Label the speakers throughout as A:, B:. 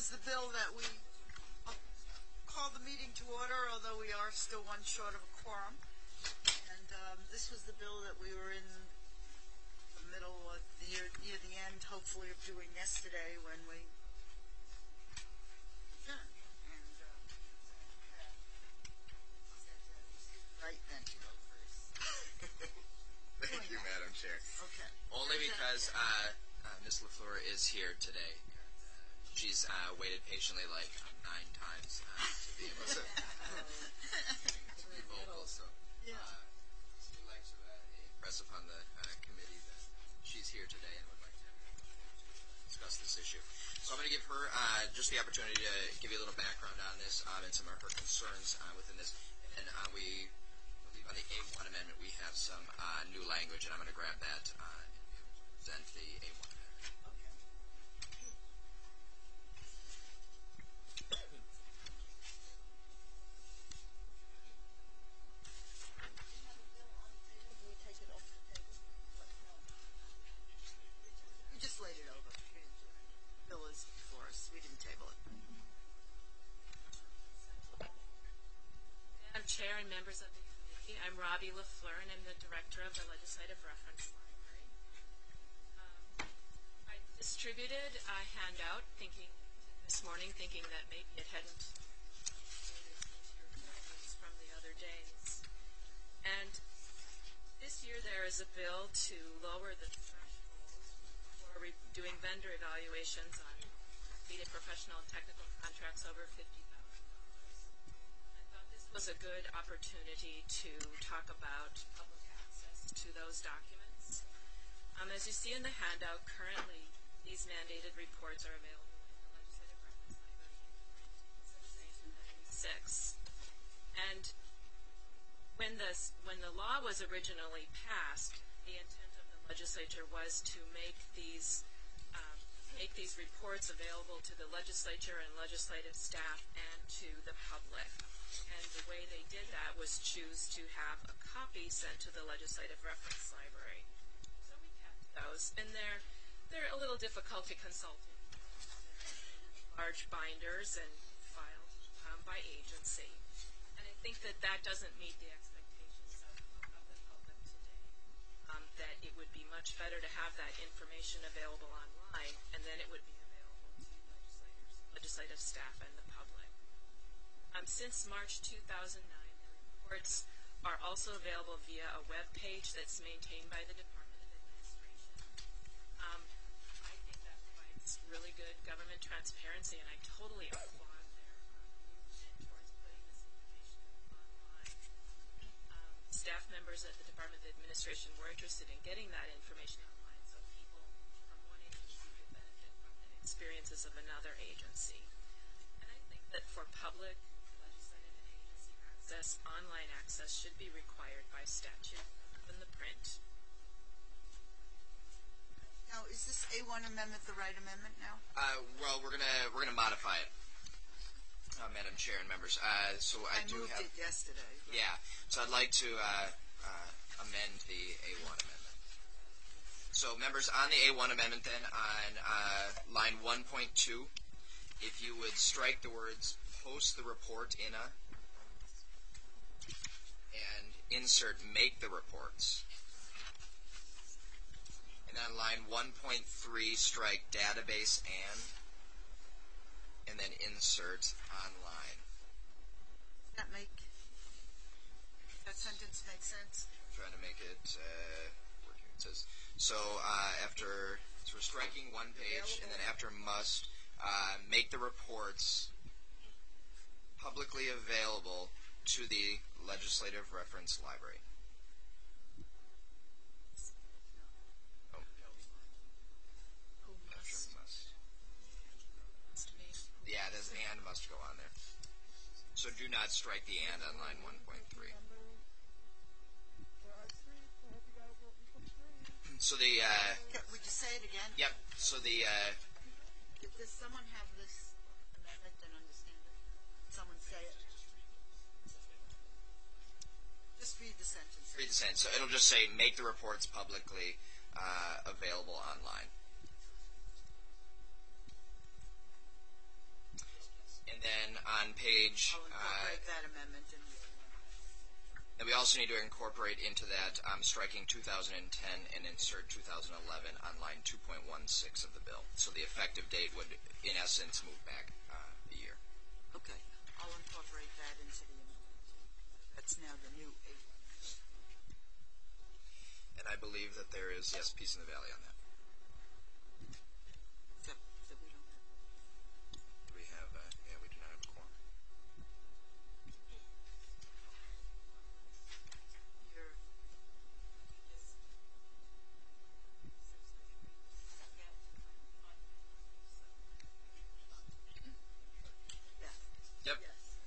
A: is the bill that we call the meeting to order, although we are still one short of a quorum. And this was the bill that we were in the middle of the year, near the end, hopefully, of doing yesterday when we adjourned. And right then to go first.
B: Thank you, Madam Chair.
A: Okay.
B: Only because Ms. LaFleur is here today. She's waited patiently like 9 times to be able to be vocal. So we'd like to impress upon the committee that she's here today and would like to discuss this issue. So I'm going to give her just the opportunity to give you a little background on this and some of her concerns within this. And we believe on the A1 amendment we have some new language, and I'm going to grab that and present the A1 amendment.
C: Chair and members of the committee, I'm Robbie LaFleur, and I'm the director of the Legislative Reference Library. I distributed a handout this morning thinking that maybe it hadn't from the other days. And this year there is a bill to lower the threshold for doing vendor evaluations on completed professional and technical contracts over $50,000. Was a good opportunity to talk about public access to those documents. As you see in the handout, currently these mandated reports are available in the Legislative Reference Library since 1996. And when the law was originally passed, the intent of the legislature was to make these reports available to the legislature and legislative staff and to the public. And the way they did that was choose to have a copy sent to the Legislative Reference Library. So we kept those, and they're a little difficult to consult in. Large binders and filed by agency. And I think that doesn't meet the expectations of the public today. That it would be much better to have that information available online, and then it would be available to legislative staff and the public. Since March 2009, the reports are also available via a web page that's maintained by the Department of Administration. I think that provides really good government transparency, and I totally applaud their movement towards putting this information online. Staff members at the Department of Administration were interested in getting that information online so people from one agency could benefit from the experiences of another agency. And I think that for public online access should be required by statute in the print.
A: Now, is this A1 amendment the right amendment now?
B: Well, we're gonna modify it, Madam Chair and members. So I moved it
A: yesterday.
B: Yeah. So I'd like to amend the A1 amendment. So members, on the A1 amendment, then on line 1.2, if you would strike the words "post the report in a" and insert "make the reports." And on line 1.3, strike "database and then insert "online."
A: Does that sentence make sense?
B: I'm trying to make it work here. It says, so we're striking one page, and then after "must," make the reports publicly available to the Legislative Reference Library. Oh. After "must." Yeah, there's "and" must go on there. So do not strike the "and" on line 1.3. So the
A: would you say it again?
B: Yep. So the
A: does someone have this amendment and understand it? Someone say it. Just read the sentence.
B: Read the sentence. So it'll just say "make the reports publicly available online." page.
A: I'll incorporate that amendment in.
B: And we also need to incorporate into that striking 2010 and insert 2011 on line 2.16 of the bill. So the effective date would, in essence, move back a year.
A: Okay, I'll incorporate that into the amendment. That's now the new A1.
B: And I believe that there is, yes, Peace in the Valley on that.
A: Except that we don't have.
B: We have, we do not have a quorum. Yep.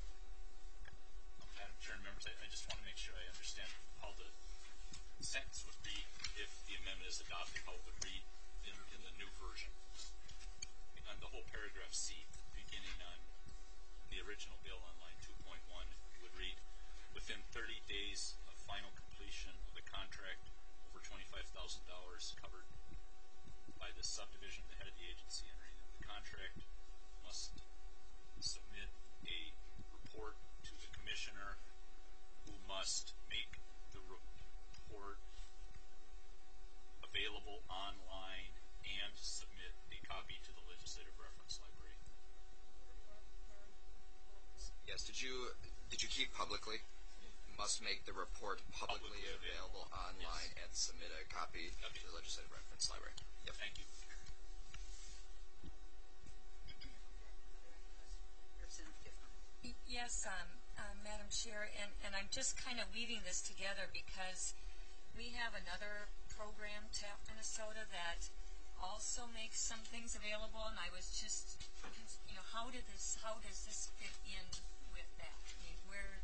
D: Madam Chair and members, I just want to make sure I understand how the sentence would read if the amendment is adopted, how it would read in the new version. On the whole paragraph C, beginning on the original bill on line 2.1, would read, within 30 days of final completion of the contract over $25,000 covered by the subdivision, the head of the agency entering the contract must submit a report to the commissioner, who must make the report available online and submit a copy to the Legislative Reference Library.
B: Yes, did you keep publicly? Must make the report publicly available online, yes, and submit a copy to the Legislative Reference Library. Yep.
D: Thank you.
E: Yes, Madam Chair, and I'm just kind of weaving this together because we have another program, TAP Minnesota, that also makes some things available, and I was just, how does this fit in with that? I mean, where?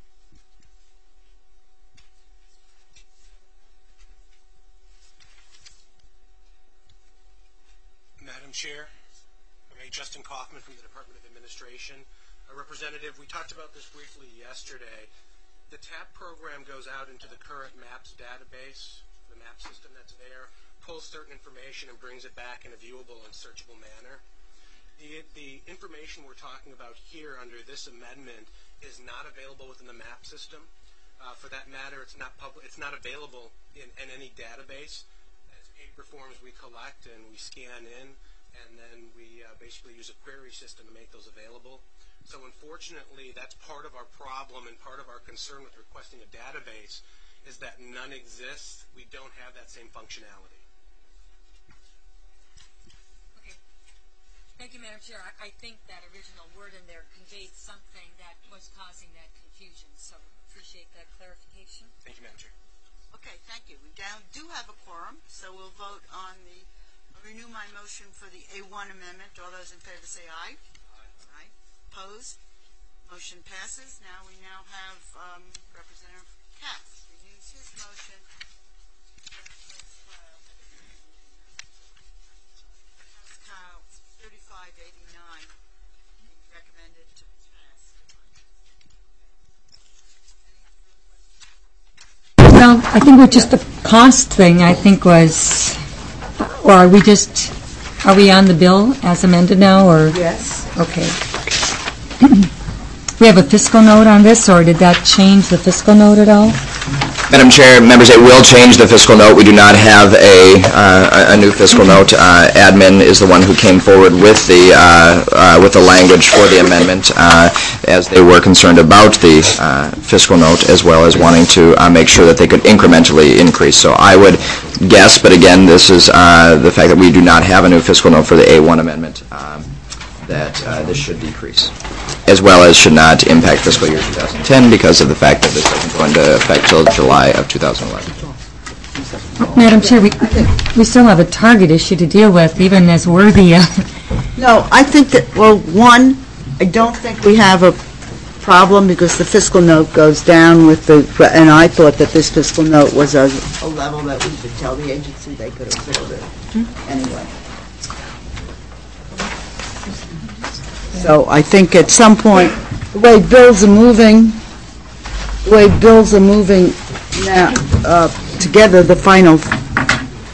F: Madam Chair, I'm Justin Kaufman from the Department of Administration. A representative, we talked about this briefly yesterday. The TAP program goes out into the current MAPS database, the MAP system that's there, pulls certain information and brings it back in a viewable and searchable manner. The information we're talking about here under this amendment is not available within the MAP system. For that matter, it's not available in any database. As paper forms we collect and we scan in, and then we basically use a query system to make those available. So unfortunately, that's part of our problem and part of our concern with requesting a database is that none exists. We don't have that same functionality.
E: Okay. Thank you, Madam Chair. I think that original word in there conveyed something that was causing that confusion, so appreciate that clarification.
F: Thank you, Madam Chair.
A: Okay, thank you. We do have a quorum, so we'll vote on I'll renew my motion for the A1 amendment. All those in favor say aye. Aye. Opposed? Motion passes. Now we have Representative Katz renews his motion. House File 3589 recommended to pass.
G: Well, I think we're just the cost thing, I think was, or are we on the bill as amended now, or?
A: Yes.
G: Okay. We have a fiscal note on this, or did that change the fiscal note at all?
B: Madam Chair, members, it will change the fiscal note. We do not have a new fiscal note. Admin is the one who came forward with the language for the amendment, as they were concerned about the fiscal note, as well as wanting to make sure that they could incrementally increase. So I would guess, but again, this is the fact that we do not have a new fiscal note for the A1 amendment, that this should decrease, as well as should not impact fiscal year 2010 because of the fact that this doesn't go into effect till July of 2011.
G: Madam Chair, we still have a target issue to deal with, even as worthy of.
H: No, I think that, well, one, I don't think we have a problem because the fiscal note goes down with and I thought that this fiscal note was a level that we should tell the agency they could absorb it. Anyway. So I think at some point, the way bills are moving now together, the final,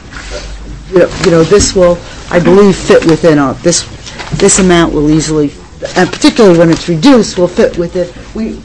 H: this will, I believe, fit within this amount will easily and particularly when it's reduced, will fit with it.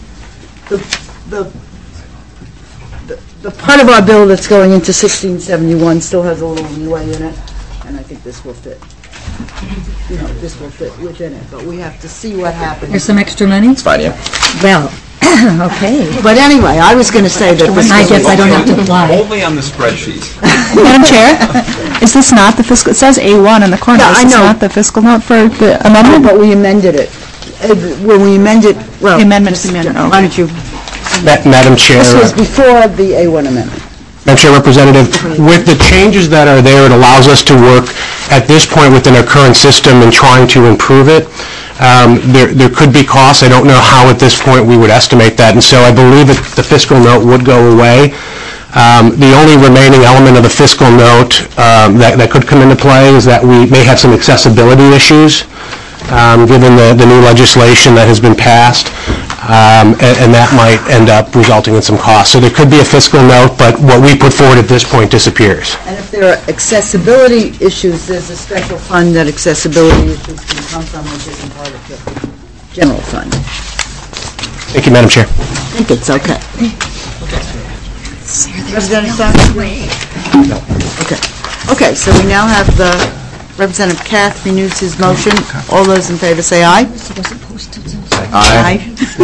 H: The part of our bill that's going into 1671 still has a little leeway in it, and I think this will fit. This will fit within it, but we have to see what happens.
G: There's some extra money?
B: It's fine, yeah.
G: Well, okay.
H: But anyway, I was going to say that this.
G: I guess I don't have to fly.
I: Only on the spreadsheet.
J: Madam Chair, is this not the fiscal, it says A1 in the corner.
H: Yeah, I
J: Is this
H: know.
J: not the fiscal note for the amendment?
H: But we amended it. When we amended, well.
J: The amendment's amended, okay.
H: Why don't you,
F: Madam Chair.
H: this was before the A1 amendment.
F: Madam Chair, Representative, with the changes that are there, it allows us to work at this point within our current system and trying to improve it. There could be costs. I don't know how at this point we would estimate that, and so I believe that the fiscal note would go away. The only remaining element of the fiscal note that could come into play is that we may have some accessibility issues, given the new legislation that has been passed. And that might end up resulting in some costs. So there could be a fiscal note, but what we put forward at this point disappears.
H: And if there are accessibility issues, there's a special fund that accessibility issues can come from, which isn't part of the general fund.
F: Thank you, Madam Chair.
H: I think it's okay. Representative Simon? Okay. Okay, so we now have the Representative Kath renews his motion. All those in favor say aye. Aye.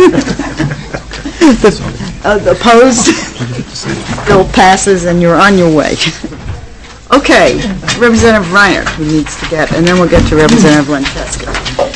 H: The opposed? Bill passes and you're on your way. Okay, Representative Reiner, who needs to get, and then we'll get to Representative Lancheska.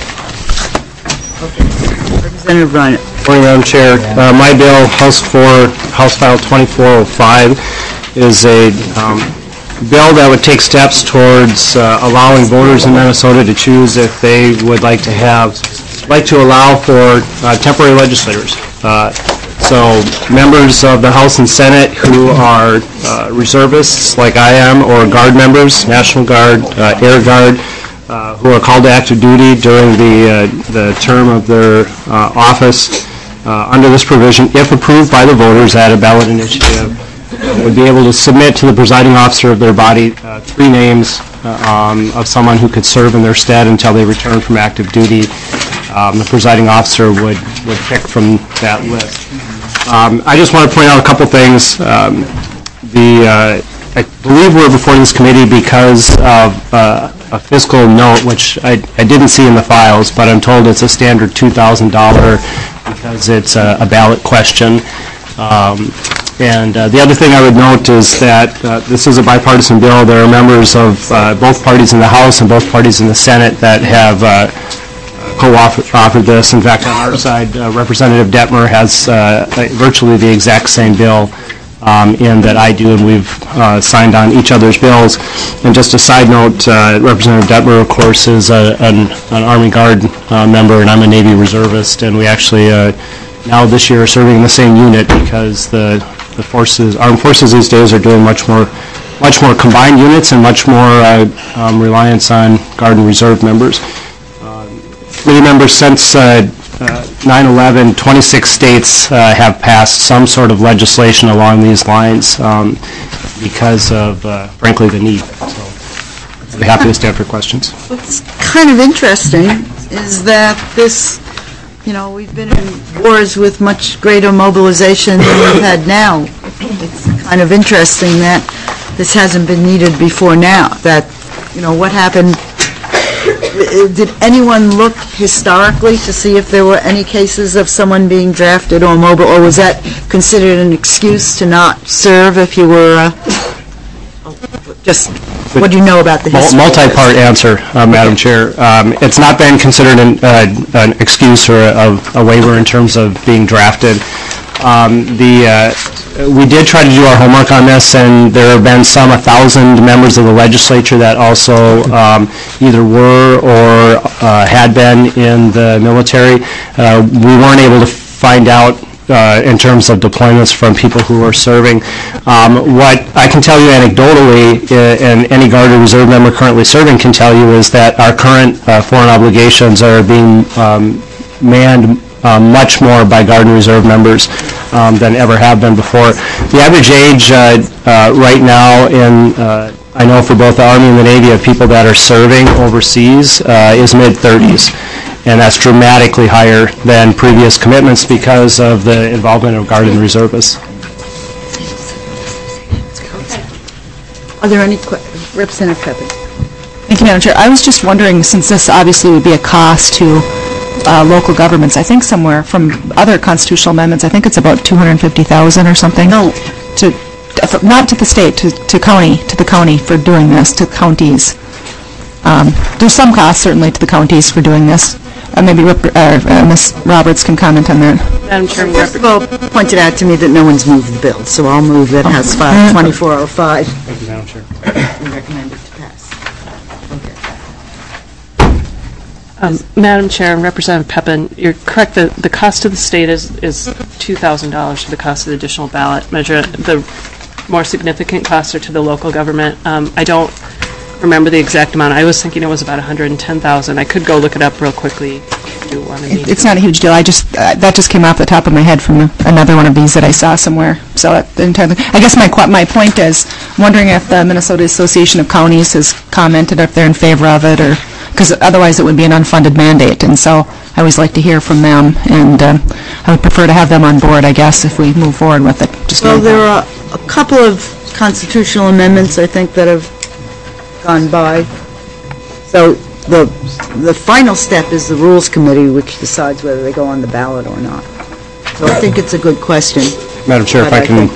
H: Okay, Representative Reiner.
K: Morning, Madam Chair. My bill, House File 2405, is a bill that would take steps towards allowing voters in Minnesota to choose if they would like to allow for temporary legislators. So members of the House and Senate who are reservists like I am, or Guard members, National Guard, Air Guard, who are called to active duty during the term of their office, under this provision, if approved by the voters at a ballot initiative, would be able to submit to the presiding officer of their body 3 names of someone who could serve in their stead until they return from active duty. The presiding officer would pick from that list. I just want to point out a couple things. I believe we're before this committee because of a fiscal note, which I didn't see in the files, but I'm told it's a standard $2,000 because it's a ballot question. And the other thing I would note is that this is a bipartisan bill. There are members of both parties in the House and both parties in the Senate that have co-authored this. In fact, on our side, Representative Detmer has virtually the exact same bill in that I do, and we've signed on each other's bills. And just a side note, Representative Detmer, of course, is an Army Guard member, and I'm a Navy reservist, and we actually now this year are serving in the same unit because the armed forces these days are doing much more combined units and much more reliance on Guard and Reserve members. Committee members, since 9/11, 26 states have passed some sort of legislation along these lines because of, frankly, the need. So I'd be happy to stand for questions.
H: What's kind of interesting is that this, we've been in wars with much greater mobilization than we've had now. It's kind of interesting that this hasn't been needed before now, that, what happened. Did anyone look historically to see if there were any cases of someone being drafted or mobile, or was that considered an excuse to not serve if you were just, what do you know about the history?
K: Multi-part answer, Madam Chair. It's not been considered an excuse or a waiver in terms of being drafted. We did try to do our homework on this, and there have been some 1,000 members of the legislature that also either were or had been in the military. We weren't able to find out in terms of deployments from people who are serving. What I can tell you anecdotally, and any Guard or Reserve member currently serving can tell you, is that our current foreign obligations are being manned much more by Guard and Reserve members than ever have been before. The average age right now I know for both the Army and the Navy of people that are serving overseas is mid-30s. and that's dramatically higher than previous commitments because of the involvement of Guard and reservists.
H: Are there any Representative Pepin?
J: Thank you, Madam Chair. I was just wondering, since this obviously would be a cost to local governments, I think somewhere from other constitutional amendments, I think it's about $250,000 or something.
H: No.
J: Not to the state, to the county for doing this, to counties. There's some cost certainly to the counties for doing this. Maybe Ms. Roberts can comment on that.
I: Madam Chair,
H: First of all, pointed out to me that no one's moved the bill, so I'll move that House File 2405.
K: Thank you, Madam Chair.
H: We recommend it to pass.
I: Madam Chair and Representative Pepin, you're correct. The cost to the state is $2,000 for the cost of the additional ballot measure. The more significant costs are to the local government. I don't remember the exact amount. I was thinking it was about $110,000. I could go look it up real quickly if you wanted me to.
J: It's not a huge deal. That just came off the top of my head from another one of these that I saw somewhere. So I guess my point is, wondering if the Minnesota Association of Counties has commented if they're in favor of it, or because otherwise it would be an unfunded mandate. And so I always like to hear from them, and I would prefer to have them on board, I guess, if we move forward with it.
H: Well, there are a couple of constitutional amendments, I think, that have gone by. So the final step is the Rules Committee, which decides whether they go on the ballot or not. So I think it's a good question.
K: Madam Chair, if I can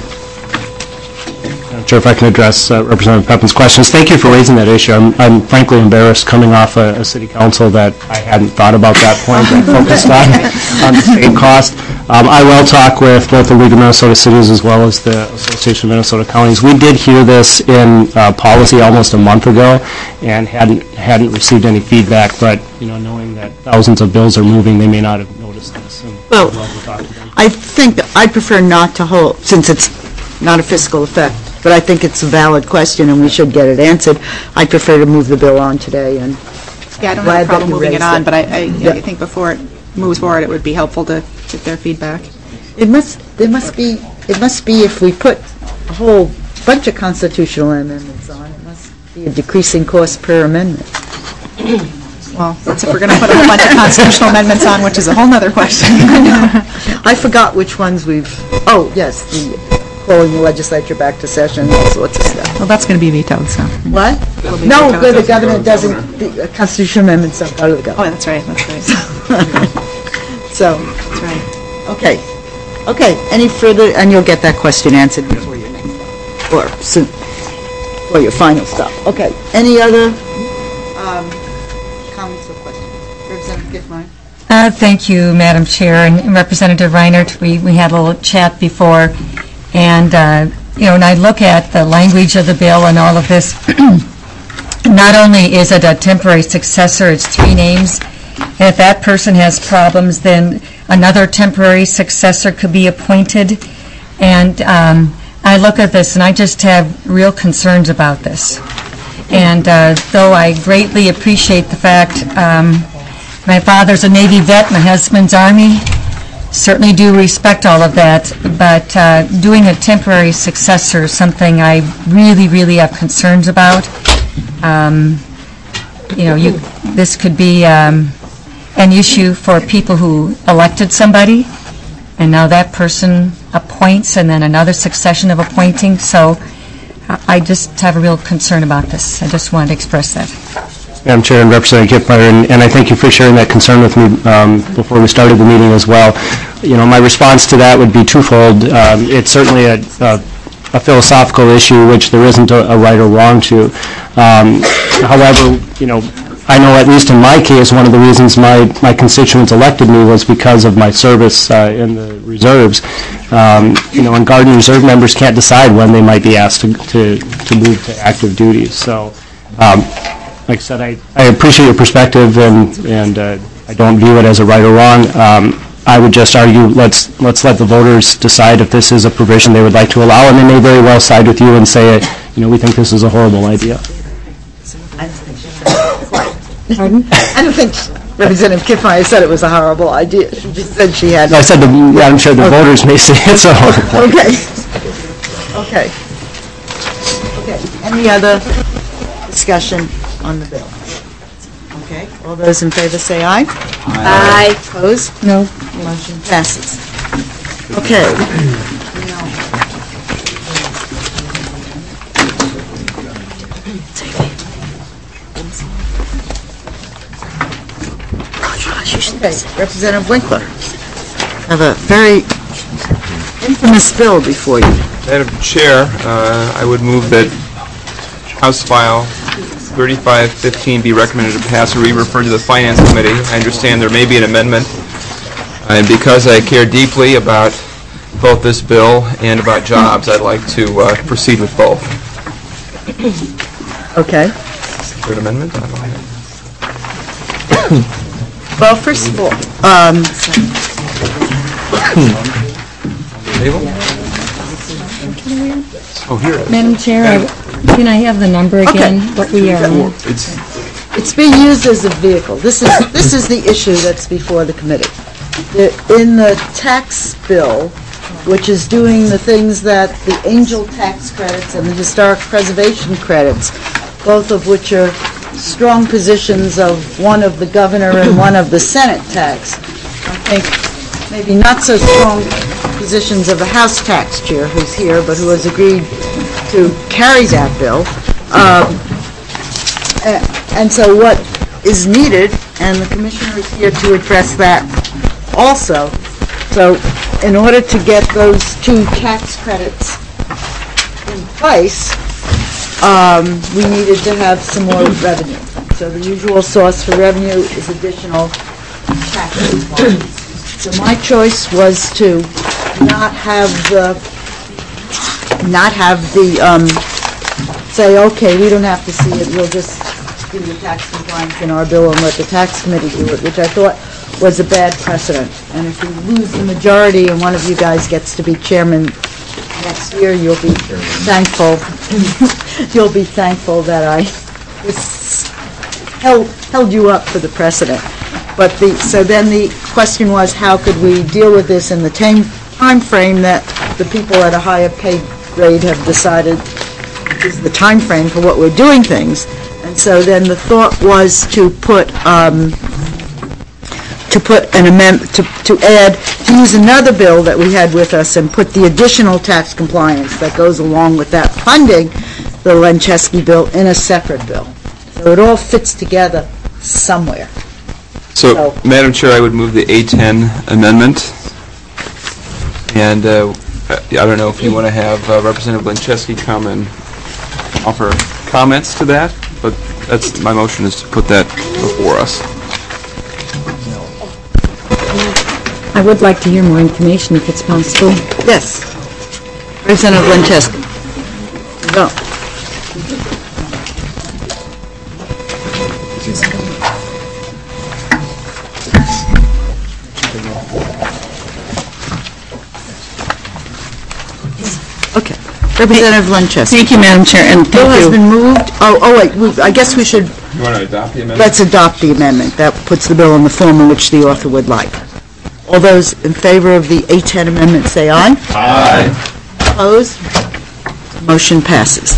K: address Representative Pepin's questions. Thank you for raising that issue. I'm frankly embarrassed coming off a city council that I hadn't thought about that point and focused on the state cost. I will talk with both the League of Minnesota Cities as well as the Association of Minnesota Counties. We did hear this in policy almost a month ago and hadn't received any feedback, but knowing that thousands of bills are moving, they may not have noticed this.
H: Well, I think I'd prefer not to hold, since it's not a fiscal effect, but I think it's a valid question and we should get it answered. I'd prefer to move the bill on today. And
J: yeah, I don't have a problem moving it on, but I think before it moves forward, it would be helpful to get their feedback.
H: It must be if we put a whole bunch of constitutional amendments on, it must be a decreasing cost per amendment.
J: Well, that's if we're going to put a whole bunch of constitutional amendments on, which is a whole other question.
H: I forgot which ones we've, oh, yes, the calling the legislature back to session, all sorts of stuff.
J: Well, that's going to be vetoed, so.
H: What? No, the governor doesn't, the constitutional amendments don't go to the governor.
J: Oh, that's right.
H: So,
J: that's right.
H: Okay, any further, and you'll get that question answered before your next, or soon, for your final stop. Okay, any other comments or questions? Representative Giffmeyer?
G: Thank you, Madam Chair, and Representative Reinert. We had a little chat before, and when I look at the language of the bill and all of this, not only is it a temporary successor, it's 3 names. And if that person has problems, then another temporary successor could be appointed. And I look at this, and I just have real concerns about this. And though I greatly appreciate the fact my father's a Navy vet, my husband's Army, certainly do respect all of that, but doing a temporary successor is something I really, really have concerns about. This could be an issue for people who elected somebody, and now that person appoints, and then another succession of appointing. So I just have a real concern about this. I just wanted to express that.
K: Madam Chair and Representative Giffmeyer, and I thank you for sharing that concern with me before we started the meeting as well. My response to that would be twofold. It's certainly a philosophical issue which there isn't a right or wrong to. However, I know at least in my case, one of the reasons my constituents elected me was because of my service in the reserves. And Guard and Reserve members can't decide when they might be asked to move to active duties. So, like I said, I appreciate your perspective, and I don't view it as a right or wrong. I would just argue let's let the voters decide if this is a provision they would like to allow, and they may very well side with you and say, we think this is a horrible idea.
H: Pardon? I don't think Representative Giffmeyer said it was a horrible idea. She just said she had...
K: No, I said I'm sure the voters may say it's a horrible idea.
H: Okay. Any other discussion on the bill? Okay. All those in favor say aye. Aye. Opposed?
G: No.
H: Motion passes. Okay. Okay, Representative Winkler. Have a very infamous bill before you.
L: Madam Chair, I would move that House File 3515 be recommended to pass or re-referred to the Finance Committee. I understand there may be an amendment, and because I care deeply about both this bill and about jobs, I'd like to proceed with both.
H: Okay.
L: Third amendment? I don't know.
H: Well, first of all,
L: Oh, here it is.
G: Madam Chair, can I have the number again? What we are on?
H: it's being used as a vehicle. This is the issue that's before the committee. In the tax bill, which is doing the things that the angel tax credits and the historic preservation credits, both of which are strong positions of one of the governor and one of the Senate tax. I think maybe not so strong positions of the House tax chair, who's here, but who has agreed to carry that bill. And so what is needed, and the commissioner is here to address that also, so in order to get those two tax credits in place, we needed to have some more revenue. So the usual source for revenue is additional tax compliance. So my choice was to not have the say, okay, we don't have to see it, we'll just do the tax compliance in our bill and let the tax committee do it, which I thought was a bad precedent. And if we lose the majority and one of you guys gets to be chairman next year, you'll be thankful. You'll be thankful that I held you up for the precedent. But so then the question was, how could we deal with this in the time frame that the people at a higher pay grade have decided is the time frame for what we're doing things. And so then the thought was to put an amendment, to use another bill that we had with us and put the additional tax compliance that goes along with that funding, the Lenczewski bill, in a separate bill. So it all fits together somewhere.
L: So, Madam Chair, I would move the A10 amendment. And I don't know if you want to have Representative Lenczewski come and offer comments to that, but that's my motion, is to put that before us.
G: I would like to hear more information if it's possible.
H: Yes. Representative Lenczewski. Go. Okay. Representative Lenczewski.
J: Thank you, Madam Chair, and
H: Bill
J: thank
H: has
J: you.
H: been moved. Oh, wait, I guess we should,
L: You want to adopt the amendment?
H: let's adopt the amendment. That puts the bill in the form in which the author would like. All those in favor of the A10 amendment say aye.
L: Aye.
H: Opposed? Motion passes.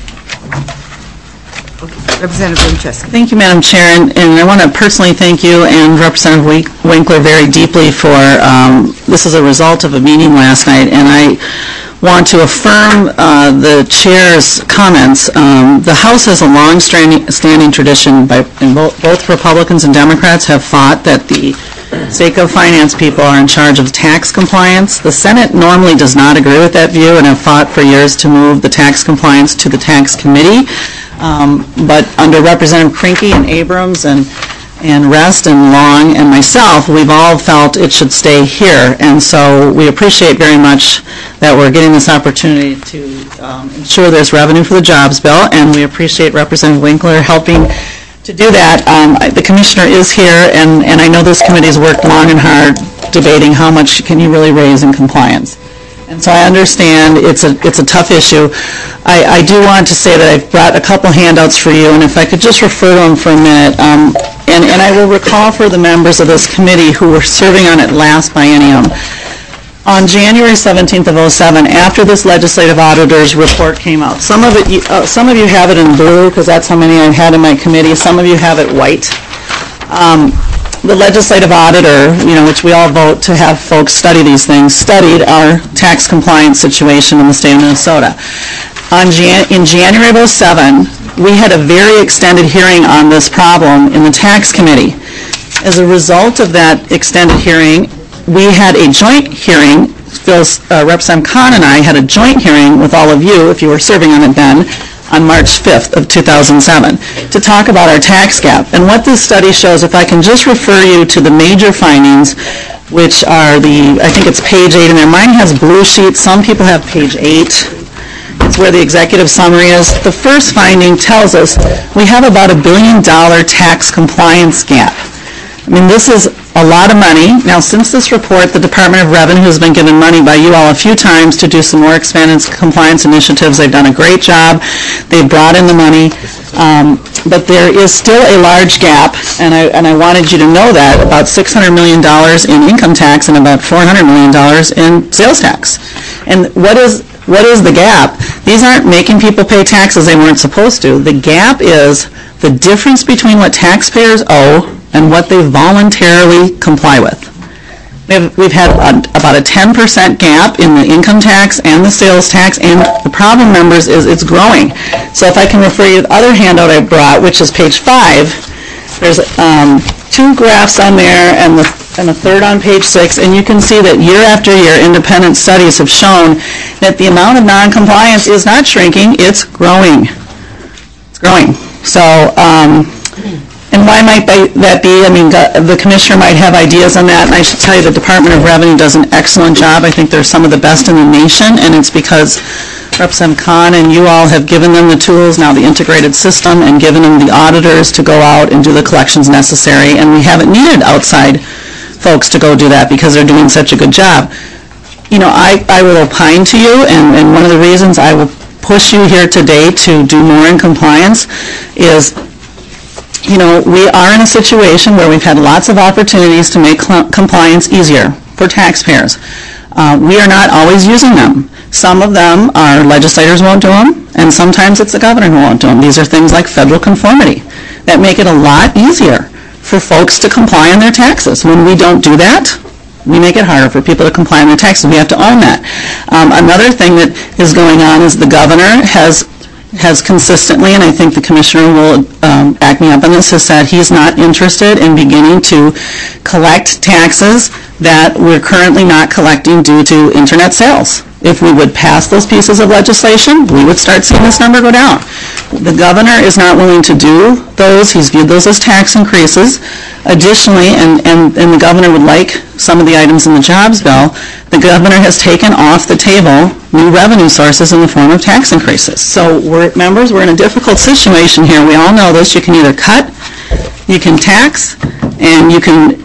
H: Okay, Representative Lenczewski.
J: Thank you, Madam Chair, and I want to personally thank you and Representative Winkler very deeply for, this is a result of a meeting last night, and I want to affirm the Chair's comments. The House has a long-standing tradition, and both Republicans and Democrats have fought that the SACO finance people are in charge of tax compliance. The Senate normally does not agree with that view and have fought for years to move the tax compliance to the tax committee. But under Representative Krinky and Abrams and Rest and Long and myself, we've all felt it should stay here. And so we appreciate very much that we're getting this opportunity to ensure there's revenue for the jobs bill, and we appreciate Representative Winkler helping to do that. The commissioner is here, and I know this committee's worked long and hard debating how much can you really raise in compliance. And so I understand it's a tough issue. I do want to say that I've brought a couple handouts for you, and if I could just refer to them for a minute. And I will recall for the members of this committee who were serving on it last biennium, on January 17th of 2007, after this legislative auditor's report came out, some of you have it in blue because that's how many I've had in my committee. Some of you have it white.
M: the legislative auditor, which we all vote to have folks study these things, studied our tax compliance situation in the state of Minnesota. In January of 2007, we had a very extended hearing on this problem in the tax committee. As a result of that extended hearing, we had a joint hearing. Representative Khan and I had a joint hearing with all of you, if you were serving on it then, on March 5th of 2007, to talk about our tax gap. And what this study shows, if I can just refer you to the major findings, which are I think it's page 8 in there. Mine has blue sheets. Some people have page 8. It's where the executive summary is. The first finding tells us we have about $1 billion tax compliance gap. I mean, this is a lot of money. Now, since this report, the Department of Revenue has been given money by you all a few times to do some more expanded compliance initiatives. They've done a great job. They've brought in the money. But there is still a large gap, and I wanted you to know that, about $600 million in income tax and about $400 million in sales tax. And what is the gap? These aren't making people pay taxes they weren't supposed to. The gap is the difference between what taxpayers owe and what they voluntarily comply with. We've had about a 10% gap in the income tax and the sales tax, and the problem, members, is it's growing. So if I can refer you to the other handout I brought, which is page 5, there's 2 graphs on there and the third on page 6, and you can see that year after year, independent studies have shown that the amount of noncompliance is not shrinking, it's growing. It's growing. So, and why might that be? I mean, the commissioner might have ideas on that, and I should tell you the Department of Revenue does an excellent job. I think they're some of the best in the nation, and it's because Representative Khan and you all have given them the tools, now the integrated system, and given them the auditors to go out and do the collections necessary, and we haven't needed outside folks to go do that because they're doing such a good job. I will opine to you, and one of the reasons I will push you here today to do more in compliance is, we are in a situation where we've had lots of opportunities to make compliance easier for taxpayers. We are not always using them. Some of them our legislators won't do them, and sometimes it's the governor who won't do them. These are things like federal conformity that make it a lot easier for folks to comply on their taxes. When we don't do that, we make it harder for people to comply on their taxes. We have to own that. Another thing that is going on is the governor has consistently, and I think the commissioner will back me up on this, has said he's not interested in beginning to collect taxes that we're currently not collecting due to internet sales. If we would pass those pieces of legislation, we would start seeing this number go down. The governor is not willing to do those. He's viewed those as tax increases. Additionally, and the governor would like some of the items in the jobs bill, the governor has taken off the table new revenue sources in the form of tax increases. So we're in a difficult situation here. We all know this. You can either cut, you can tax, and you can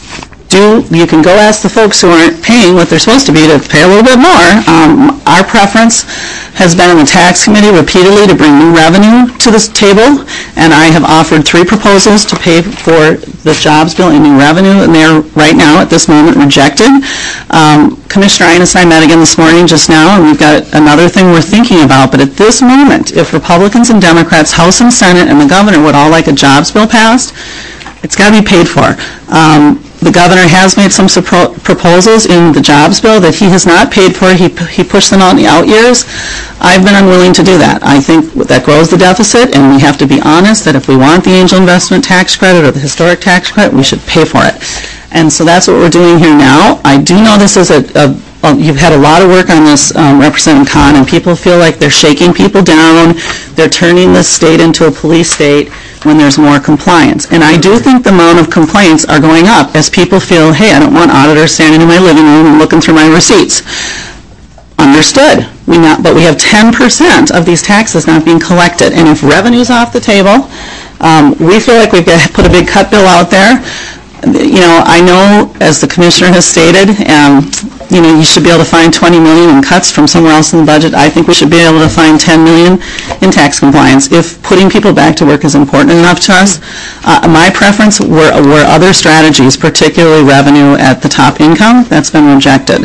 M: go ask the folks who aren't paying what they're supposed to be to pay a little bit more. Our preference has been in the tax committee repeatedly to bring new revenue to this table, and I have offered 3 proposals to pay for the jobs bill in new revenue, and they're right now at this moment rejected. Commissioner Innes and I met again this morning just now, and we've got another thing we're thinking about, but at this moment, if Republicans and Democrats, House and Senate, and the governor would all like a jobs bill passed, it's got to be paid for. The governor has made some proposals in the jobs bill that he has not paid for. He pushed them out in the out years. I've been unwilling to do that. I think that grows the deficit, and we have to be honest that if we want the angel investment tax credit or the historic tax credit, we should pay for it. And so that's what we're doing here now. I do know this is you've had a lot of work on this, Representative Khan, and people feel like they're shaking people down. They're turning the state into a police state when there's more compliance. And I do think the amount of complaints are going up as people feel, hey, I don't want auditors standing in my living room and looking through my receipts. Understood. But we have 10% of these taxes not being collected. And if revenue's off the table, we feel like we've got to put a big cut bill out there. I know, as the commissioner has stated, you should be able to find $20 million in cuts from somewhere else in the budget. I think we should be able to find $10 million in tax compliance if putting people back to work is important enough to us. My preference were other strategies, particularly revenue at the top income. That's been rejected.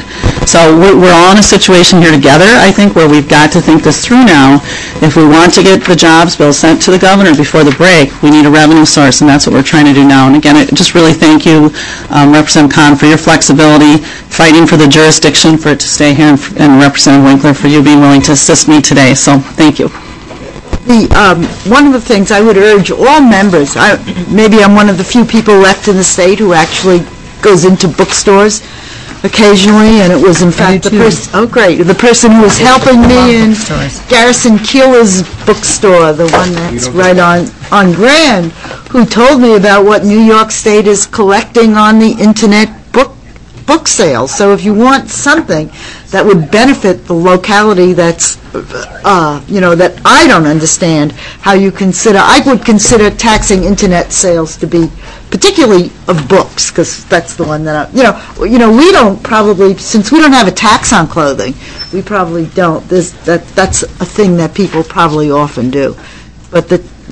M: So we're all in a situation here together, I think, where we've got to think this through now. If we want to get the jobs bill sent to the governor before the break, we need a revenue source, and that's what we're trying to do now. And again, I just really thank you, Representative Kahn, for your flexibility, fighting for the jurisdiction for it to stay here, and Representative Winkler for you being willing to assist me today. So thank you.
H: One of the things I would urge all members, maybe I'm one of the few people left in the state who actually goes into bookstores occasionally, and it was in fact the person who was helping me in Garrison Keillor's bookstore, the one that's right on Grand, who told me about what New York State is collecting on the internet book sales. So if you want something that would benefit the locality that's, that I don't understand how you consider, I would consider taxing internet sales to be particularly of books, because that's the one that we don't probably, since we don't have a tax on clothing, we probably don't. That's a thing that people probably often do. But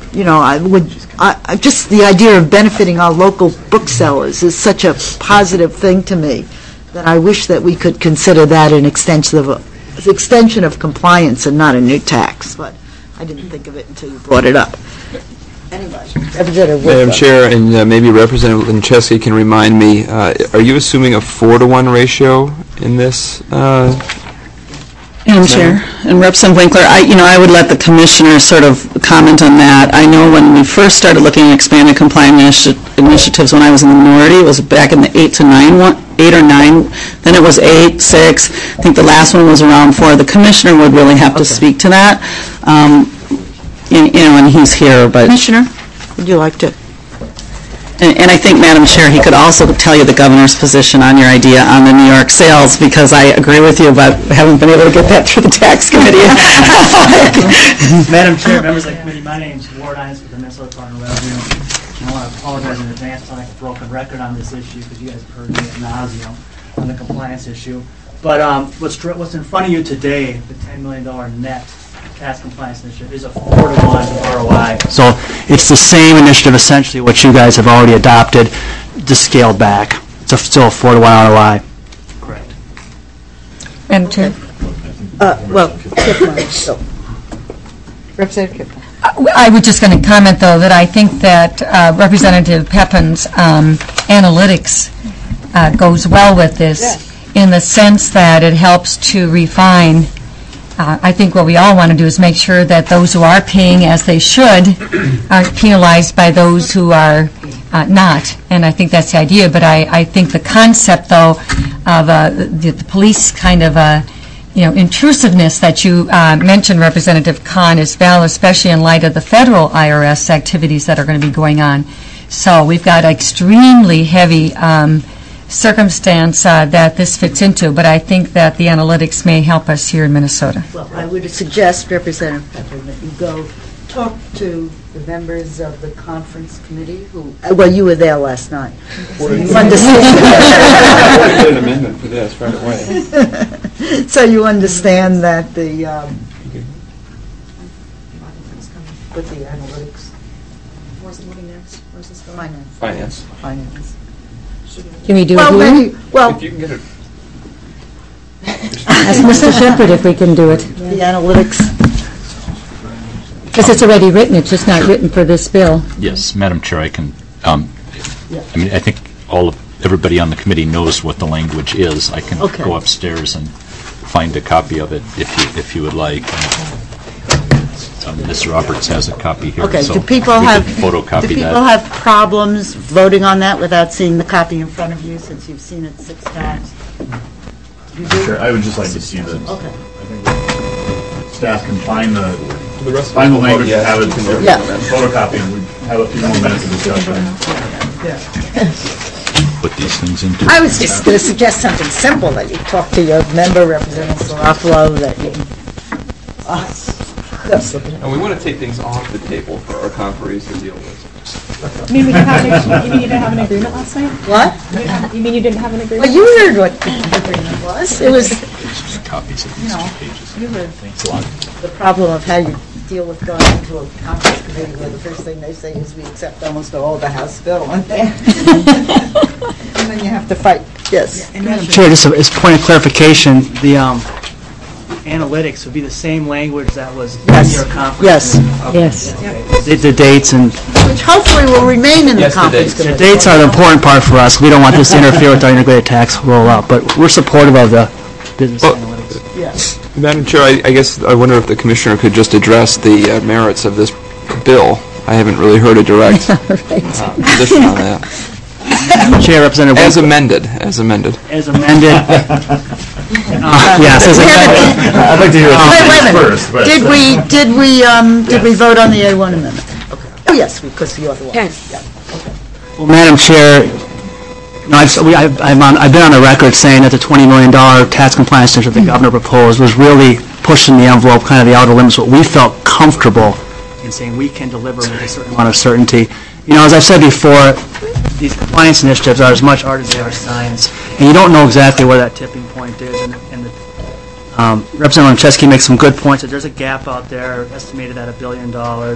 H: just the idea of benefiting our local booksellers is such a positive thing to me that I wish that we could consider that an extension of compliance and not a new tax. But I didn't think of it until you brought it up. Anyway,
L: Madam Chair, and maybe Representative Lincheski can remind me, are you assuming a 4-to-1 ratio in this?
M: Madam Chair and Representative Winkler, I would let the commissioner sort of comment on that. I know when we first started looking at expanded compliance initiatives when I was in the minority, it was back in the 8 or 9, then it was 8, 6. I think the last one was around 4. The commissioner would really have to speak to that. And he's here, but...
H: Commissioner, would you like to?
M: And I think, Madam Chair, he could also tell you the governor's position on your idea on the New York sales, because I agree with you, but haven't been able to get that through the tax committee.
N: Madam Chair, members of the committee, my name is Ward Hines with the Minnesota Department of Revenue. I want to apologize in advance for like a broken record on this issue, because you guys have heard me ad nauseum on the compliance issue. But what's in front of you today, the $10 million net tax compliance initiative, is a 4-to-1 ROI.
O: So it's the same initiative, essentially, what you guys have already adopted, just scaled back. It's still a 4-to-1 ROI.
N: Correct.
G: Madam Chair?
H: Representative Kipling.
G: I was just going to comment, though, that I think that Representative Pepin's analytics goes well with this in the sense that it helps to refine. I think what we all want to do is make sure that those who are paying as they should aren't penalized by those who are not. And I think that's the idea. But I think the concept, though, of the police kind of intrusiveness that you mentioned, Representative Kahn, is valid, especially in light of the federal IRS activities that are going to be going on. So we've got extremely heavy circumstance that this fits into, but I think that the analytics may help us here in Minnesota.
H: Well, I would suggest, Representative Pepin, that you go talk to the members of the conference committee who, well, you were there last night. So you understand.
L: I did an amendment for this right away.
H: So you understand that the, with the analytics.
C: Where's it moving next? Where's this going?
L: Finance.
G: Can we do
H: well,
G: it here?
H: maybe, well,
L: If you can get it.
G: Ask Mr. Shepherd if we can do it.
H: the analytics.
G: Because it's already written, it's just not written for this bill.
D: Yes, Madam Chair, I can, I mean, I think everybody on the committee knows what the language is. I can go upstairs and find a copy of it if you would like. Ms. Roberts has a copy here.
H: Okay,
D: so
H: do people have
D: photocopy
H: voting on that without seeing the copy in front of you, since you've seen it 6 times?
P: Sure, I would just like to see the,
H: Okay.
P: I think staff can find the language and have it photocopy, and we have a few more minutes of discussion.
D: Put these things into.
H: I was just going to suggest something simple, that you talk to your member, Representative Garofalo, that you...
L: And we want to take things off the table for our conferees to deal with.
Q: You mean you didn't have an agreement last night?
H: What?
Q: You mean you didn't have an agreement?
H: Well, you heard what the agreement was. It was,
D: copies of these 2 pages.
H: you heard the problem of how you deal with going into a conference committee where the first thing they say is we accept almost all the House bill, and then you have to fight Yes.
N: Madam Chair, just as a point of clarification, the analytics would be the same language that was in your conference.
H: Yes.
N: The dates and...
H: Which hopefully will remain in the conference
N: The
H: committee.
N: dates are the important part for us. We don't want this to interfere with our integrated tax rollout, but we're supportive of the business analytics.
H: Yes.
L: Madam Chair, I guess I wonder if the Commissioner could just address the merits of this bill. I haven't really heard a direct position on that.
N: Chair, Representative
L: As amended.
N: As amended. Yes, as
P: amended. I'd like to hear it first. But
H: Did we vote on the A1 amendment? Okay. Oh, yes, because the other one. Yeah.
N: Well, Madam Chair, I've been on the record saying that the $20 million tax compliance initiative the governor proposed was really pushing the envelope, kind of the outer limits, what we felt comfortable in saying we can deliver with a certain amount of certainty. As I've said before, these compliance initiatives are as much art as they are science, and you don't know exactly where that tipping point is. Representative Chesky makes some good points that there's a gap out there estimated at $1 billion.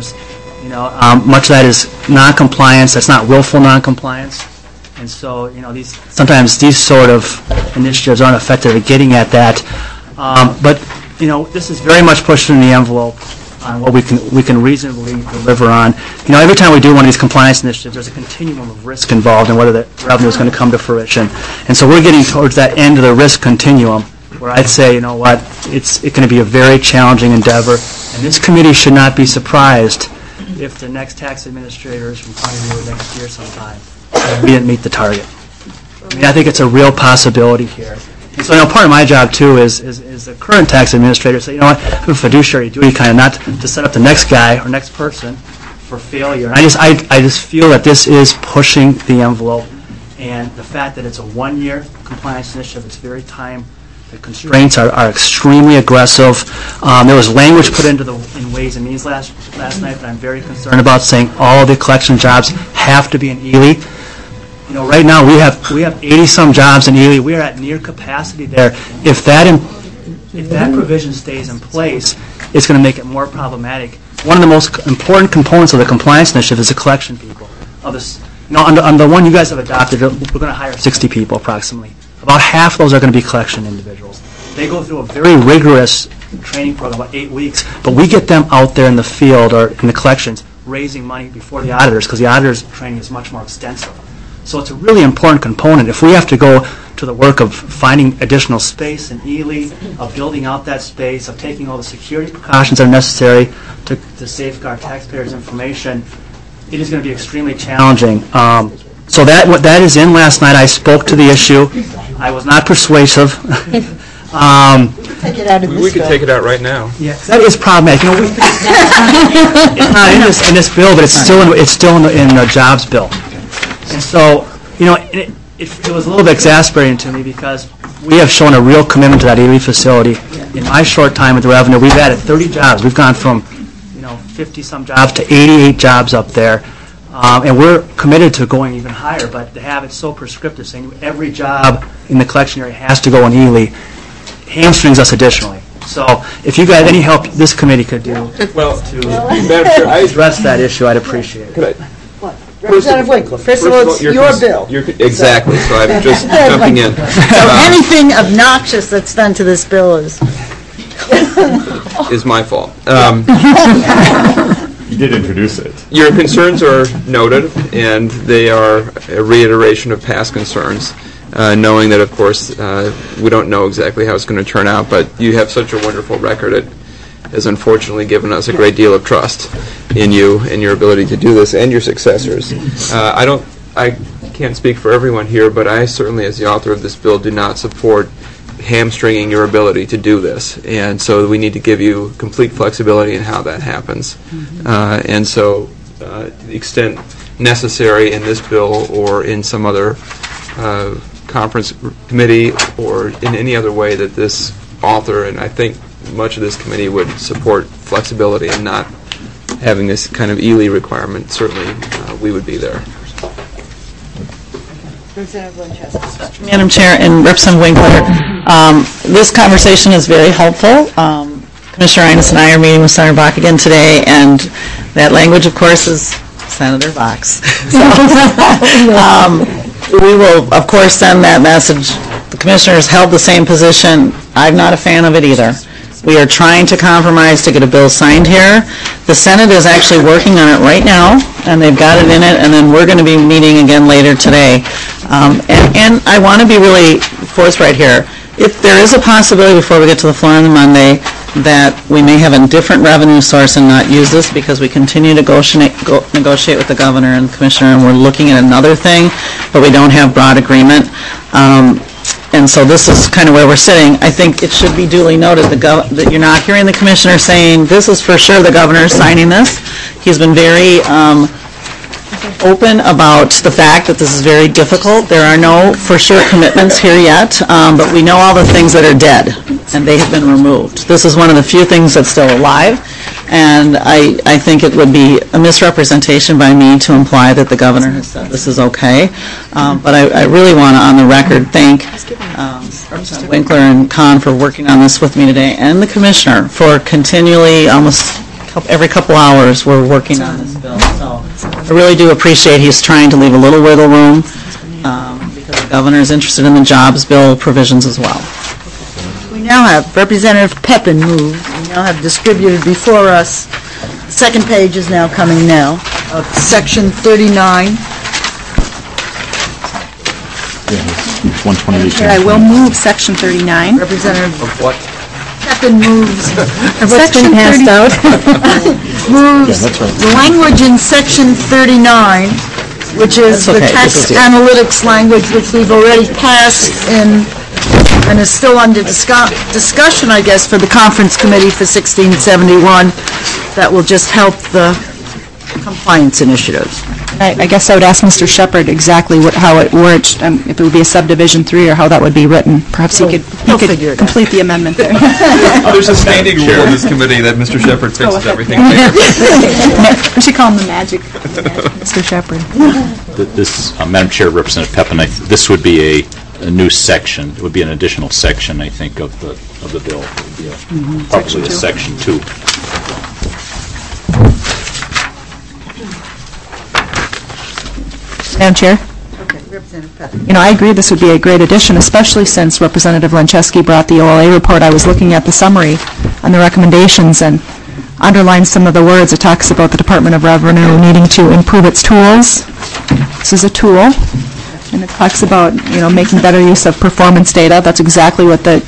N: Much of that is non-compliance. That's not willful non-compliance. And so, sometimes these sort of initiatives aren't effective at getting at that. But this is very much pushing the envelope on what we can reasonably deliver on. Every time we do one of these compliance initiatives, there's a continuum of risk involved in whether the revenue is going to come to fruition. And so we're getting towards that end of the risk continuum, where I'd say, it's going to be a very challenging endeavor, and this committee should not be surprised if the next tax administrators from County Road next year sometime, we didn't meet the target. I think it's a real possibility here. And so, part of my job, too, is the current tax administrator say, what, I have a fiduciary duty kind of not to set up the next guy or next person for failure. And I just feel that this is pushing the envelope. And the fact that it's a one-year compliance initiative, it's very time. The constraints are extremely aggressive. There was language put into in Ways and Means last night that I'm very concerned about, saying all of the collection jobs have to be in Ely. Right now we have 80-some jobs in Ely. We are at near capacity there. If that provision stays in place, it's going to make it more problematic. One of the most important components of the compliance initiative is the collection people. On the one you guys have adopted, we're going to hire 60 people approximately. About half of those are going to be collection individuals. They go through a very rigorous training program, about 8 weeks, but we get them out there in the field or in the collections raising money before the auditors, because the auditors' training is much more extensive. So it's a really important component. If we have to go to the work of finding additional space in Ely, of building out that space, of taking all the security precautions that are necessary to safeguard taxpayers' information, it is going to be extremely challenging. So that is in last night. I spoke to the issue. I was not persuasive.
H: Take it out of this
L: we could take it out right now.
N: Yeah, that is problematic. It's not in this bill, but it's still in the jobs bill. And so, it was a little bit exasperating to me because we have shown a real commitment to that Ely facility. In my short time with the revenue, we've added 30 jobs. We've gone from 50-some jobs to 88 jobs up there. And we're committed to going even higher, but to have it so prescriptive, saying every job in the collection area has to go in Ely, hamstrings us additionally. So if you guys, any help this committee could do to address that issue, I'd appreciate it.
H: Representative Winkler, first of all, it's your bill.
L: Exactly, so I'm just jumping in.
H: So anything obnoxious that's done to this bill is
L: my fault.
P: You did introduce it.
L: Your concerns are noted, and they are a reiteration of past concerns, knowing that, of course, we don't know exactly how it's going to turn out, but you have such a wonderful record. It has unfortunately given us a great deal of trust in you and your ability to do this and your successors. I can't speak for everyone here, but I certainly, as the author of this bill, do not support hamstringing your ability to do this, and so we need to give you complete flexibility in how that happens. And so the extent necessary in this bill or in some other conference committee or in any other way that this author, and I think much of this committee, would support flexibility and not having this kind of Ely requirement, certainly we would be there.
M: Madam Chair and Representative Winkler, this conversation is very helpful. Commissioner Innes and I are meeting with Senator Bach again today, and that language, of course, is Senator Bach's. So, We will, of course, send that message. The commissioners held the same position. I'm not a fan of it either. We are trying to compromise to get a bill signed here. The Senate is actually working on it right now, and they've got it in it, and then we're going to be meeting again later today. And I want to be really forthright here. If there is a possibility before we get to the floor on the Monday that we may have a different revenue source and not use this because we continue to negotiate with the governor and the commissioner, and we're looking at another thing, but we don't have broad agreement. And so this is kind of where we're sitting. I think it should be duly noted that you're not hearing the commissioner saying, this is for sure the governor is signing this. He's been very open about the fact that this is very difficult. There are no for sure commitments here yet, but we know all the things that are dead, and they have been removed. This is one of the few things that's still alive, and I think it would be a misrepresentation by me to imply that the governor has said this is okay. But I really want to, on the record, thank Representative Winkler and Kahn for working on this with me today, and the commissioner for continually, almost every couple hours, we're working on this bill. So I really do appreciate he's trying to leave a little wiggle room because the governor is interested in the jobs bill provisions as well.
H: We now have Representative Pepin moved. We now have distributed before us. The second page is now coming now of Section 39.
Q: I will move Section 39.
H: Representative
L: Of what?
H: Pepin moves.
Q: What's been passed out?
H: Moves the language in Section 39, which is the text analytics language, which we've already passed in and is still under discussion, I guess, for the conference committee for 1671. That will just help the compliance initiatives.
J: I guess I would ask Mr. Shepherd exactly how it works, if it would be a subdivision 3 or how that would be written. Perhaps he could complete the amendment there.
L: There's a standing rule in this committee that Mr. Shepherd fixes everything.
J: We should call him the magic Mr. Shepherd.
D: This, Madam Chair, Representative Pepin, this would be a new section. It would be an additional section, I think, of the bill. It would be probably a Section 2.
J: Madam Chair?
H: Okay, Representative Pepin.
J: You know, I agree this would be a great addition, especially since Representative Lencheski brought the OLA report. I was looking at the summary on the recommendations and underlined some of the words. It talks about the Department of Revenue needing to improve its tools. This is a tool. And it talks about, you know, making better use of performance data. That's exactly what this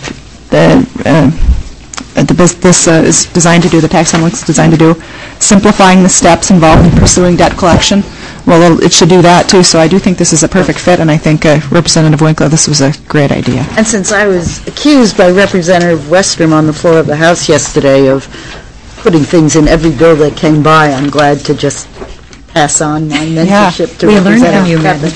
J: is designed to do, the tax analytics is designed to do. Simplifying the steps involved in pursuing debt collection. Well, it should do that, too, so I do think this is a perfect fit, and I think Representative Winkler, this was a great idea.
H: And since I was accused by Representative Westrom on the floor of the House yesterday of putting things in every bill that came by, I'm glad to just pass on my mentorship to Representative Pepin.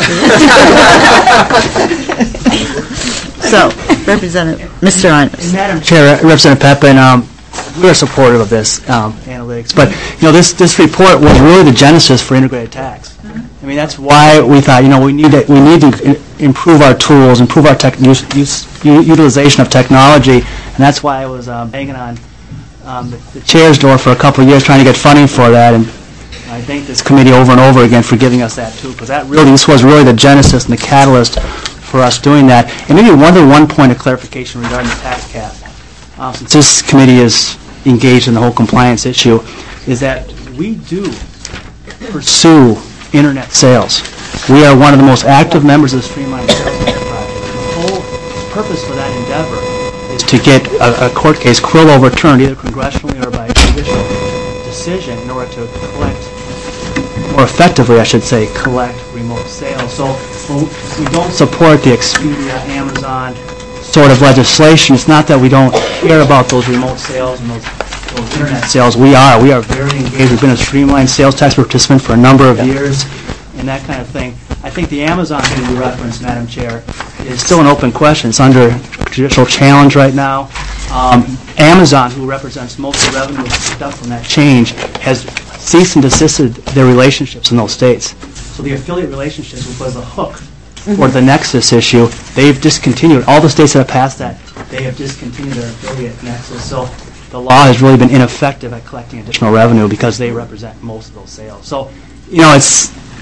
H: So, Representative, Mr. Innes.
O: Madam Chair, Representative Pepin, we are supportive of this analytics, but you know this report was really the genesis for integrated tax. I mean, that's why we thought, you know, we need to improve our tools, improve our utilization of technology, and that's why I was banging on the chair's door for a couple of years trying to get funding for that, and I thank this committee over and over again for giving us that too, because this was really the genesis and the catalyst for us doing that. And maybe one point of clarification regarding the tax cap. Since this committee is engaged in the whole compliance issue, is that we do pursue internet sales. We are one of the most active members of the Streamline Sales Project. The whole purpose for that endeavor is to get a court case quill overturned, either congressionally or by judicial decision, in order to collect, more effectively, I should say, collect remote sales. So we don't support the Expedia, Amazon sort of legislation. It's not that we don't care about those remote sales and those internet sales. We are very engaged. We've been a Streamline sales tax participant for a number of years and that kind of thing. I think the Amazon thing you referenced, Madam Chair, is still an open question. It's under judicial challenge right now. Amazon, who represents most of the revenue picked up from that change, has ceased and desisted their relationships in those states. So the affiliate relationships, which was the hook for the Nexus issue, they've discontinued. All the states that have passed that, they have discontinued their affiliate Nexus. So the law has really been ineffective at collecting additional revenue because they represent most of those sales. So, you know,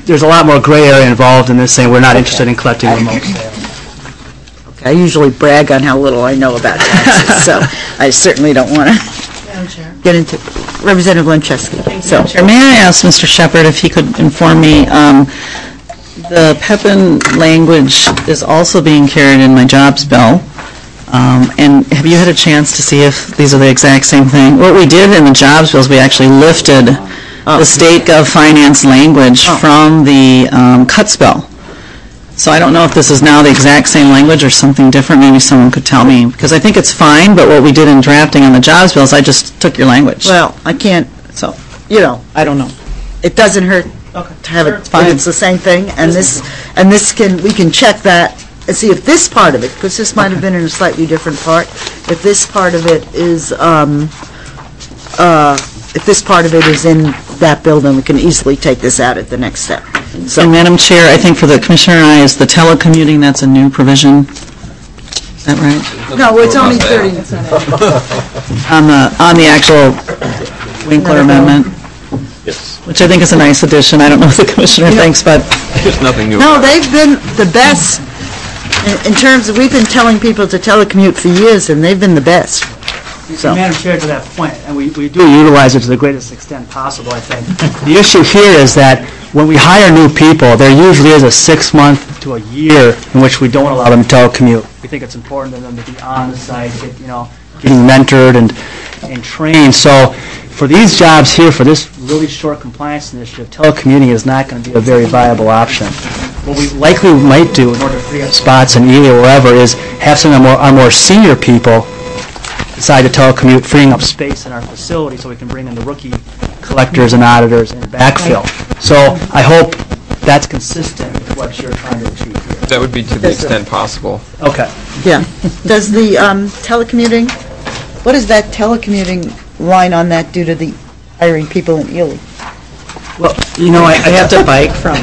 O: there's a lot more gray area involved in this, saying we're not interested in collecting remote sales.
H: I usually brag on how little I know about taxes, so I certainly don't want to get into Representative Lenczewski. So,
M: May I ask Mr. Shepherd if he could inform me, the Pepin language is also being carried in my jobs bill, and have you had a chance to see if these are the exact same thing? What we did in the jobs bill is we actually lifted the state gov finance language from the cuts bill. So I don't know if this is now the exact same language or something different. Maybe someone could tell me, because I think it's fine, but what we did in drafting on the jobs bill is I just took your language.
H: well, I can't,
M: So,
H: I don't know. It doesn't hurt to have it,
M: fine.
H: it's the same thing, and we can check that and see if this part of it, because this might have been in a slightly different part, if this part of it is, in that bill, then we can easily take this out at the next step.
M: and Madam Chair, I think for the Commissioner and I, is the telecommuting, that's a new provision. Is that right?
H: No, it's only 30.
M: On the actual Winkler amendment?
P: Yes.
M: Which I think is a nice addition. I don't know what the Commissioner thinks, but
L: There's nothing new.
H: No, they've been the best in terms of, we've been telling people to telecommute for years, and they've been the best. So,
O: Madam Chair, to that point, and we do utilize it to the greatest extent possible, I think. The issue here is that when we hire new people, there usually is a 6-month to a year in which we don't allow them to telecommute. We think it's important for them to be on the site, getting mentored and trained. So for these jobs here, for this really short compliance initiative, telecommuting is not going to be a very viable option. What we likely might do in order to free up spots in Ely or wherever is have some of our more senior people decide to telecommute, freeing up space in our facility so we can bring in the rookie collectors and auditors and backfill. So I hope that's consistent with what you're trying to achieve here.
L: That would be to the extent possible.
O: Okay.
H: yeah. Does the telecommuting, what does that telecommuting line on that do to the hiring people in Ely?
M: well, I have to bike from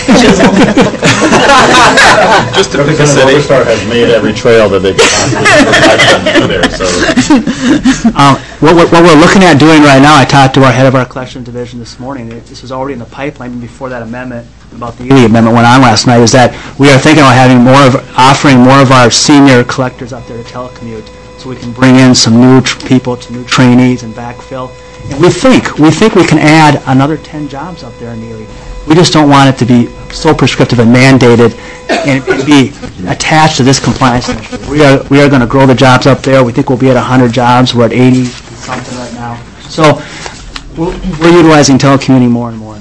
L: Just to pick a
P: Representative
L: city.
P: Oberstar has made every trail that they can possibly through there, so.
O: What we're looking at doing right now, I talked to our head of our collection division this morning. This was already in the pipeline even before that amendment, about the Ely amendment went on last night, is that we are thinking about offering more of our senior collectors up there to telecommute, so we can bring in some new people, to new trainees and backfill. And we think we can add another 10 jobs up there in Ely. We just don't want it to be so prescriptive and mandated and be attached to this compliance initiative. We are going to grow the jobs up there. We think we'll be at 100 jobs. We're at 80 something right now. So we're utilizing telecommuting more and more.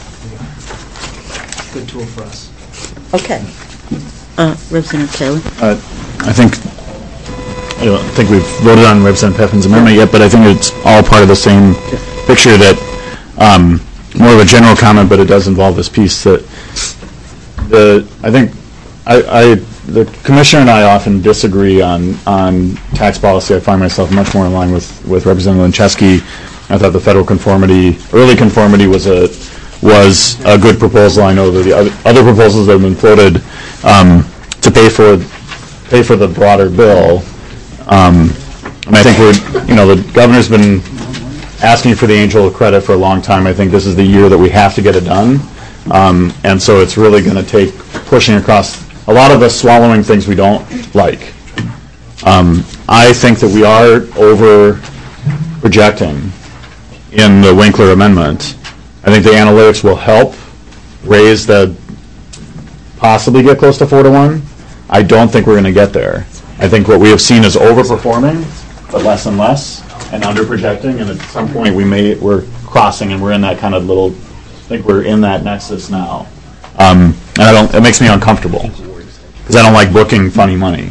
O: Good tool for us.
H: Okay. Representative Taylor?
P: I don't think we've voted on Representative Pepin's amendment yet, but I think it's all part of the same picture that, more of a general comment, but it does involve this piece that the Commissioner and I often disagree on tax policy. I find myself much more in line with Representative Lenczewski. I thought the federal early conformity was a good proposal. I know that the other proposals that have been floated to pay for the broader bill. And I think the governor's been asking for the angel credit for a long time. I think this is the year that we have to get it done. And so it's really going to take pushing across a lot of us swallowing things we don't like. I think that we are over projecting in the Winkler amendment. I think the analytics will help raise possibly get close to 4-to-1. I don't think we're going to get there. I think what we have seen is overperforming, but less and less, and under-projecting, and at some point we're crossing, and we're in that kind of I think we're in that nexus now. And it makes me uncomfortable, because I don't like booking funny money.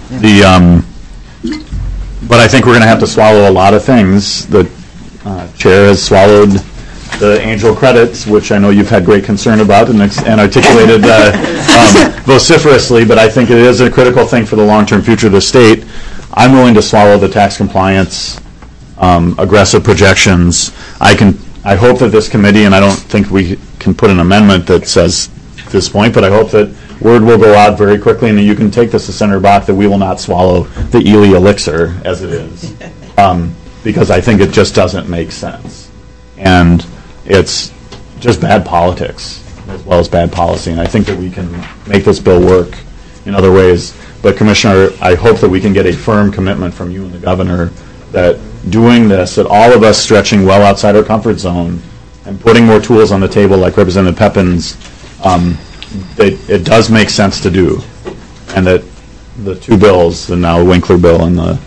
P: But I think we're going to have to swallow a lot of things. The Chair has swallowed the angel credits, which I know you've had great concern about and articulated vociferously, but I think it is a critical thing for the long-term future of the state. I'm willing to swallow the tax compliance, aggressive projections. I hope that this committee, and I don't think we can put an amendment that says this point, but I hope that word will go out very quickly and that you can take this to Senator Bach that we will not swallow the Ely elixir as it is, because I think it just doesn't make sense. And it's just bad politics. as well as bad policy. And I think that we can make this bill work in other ways. But Commissioner, I hope that we can get a firm commitment from you and the governor that doing this, that all of us stretching well outside our comfort zone and putting more tools on the table like Representative Pepin's, it does make sense to do. And that the two bills, the now Winkler bill and the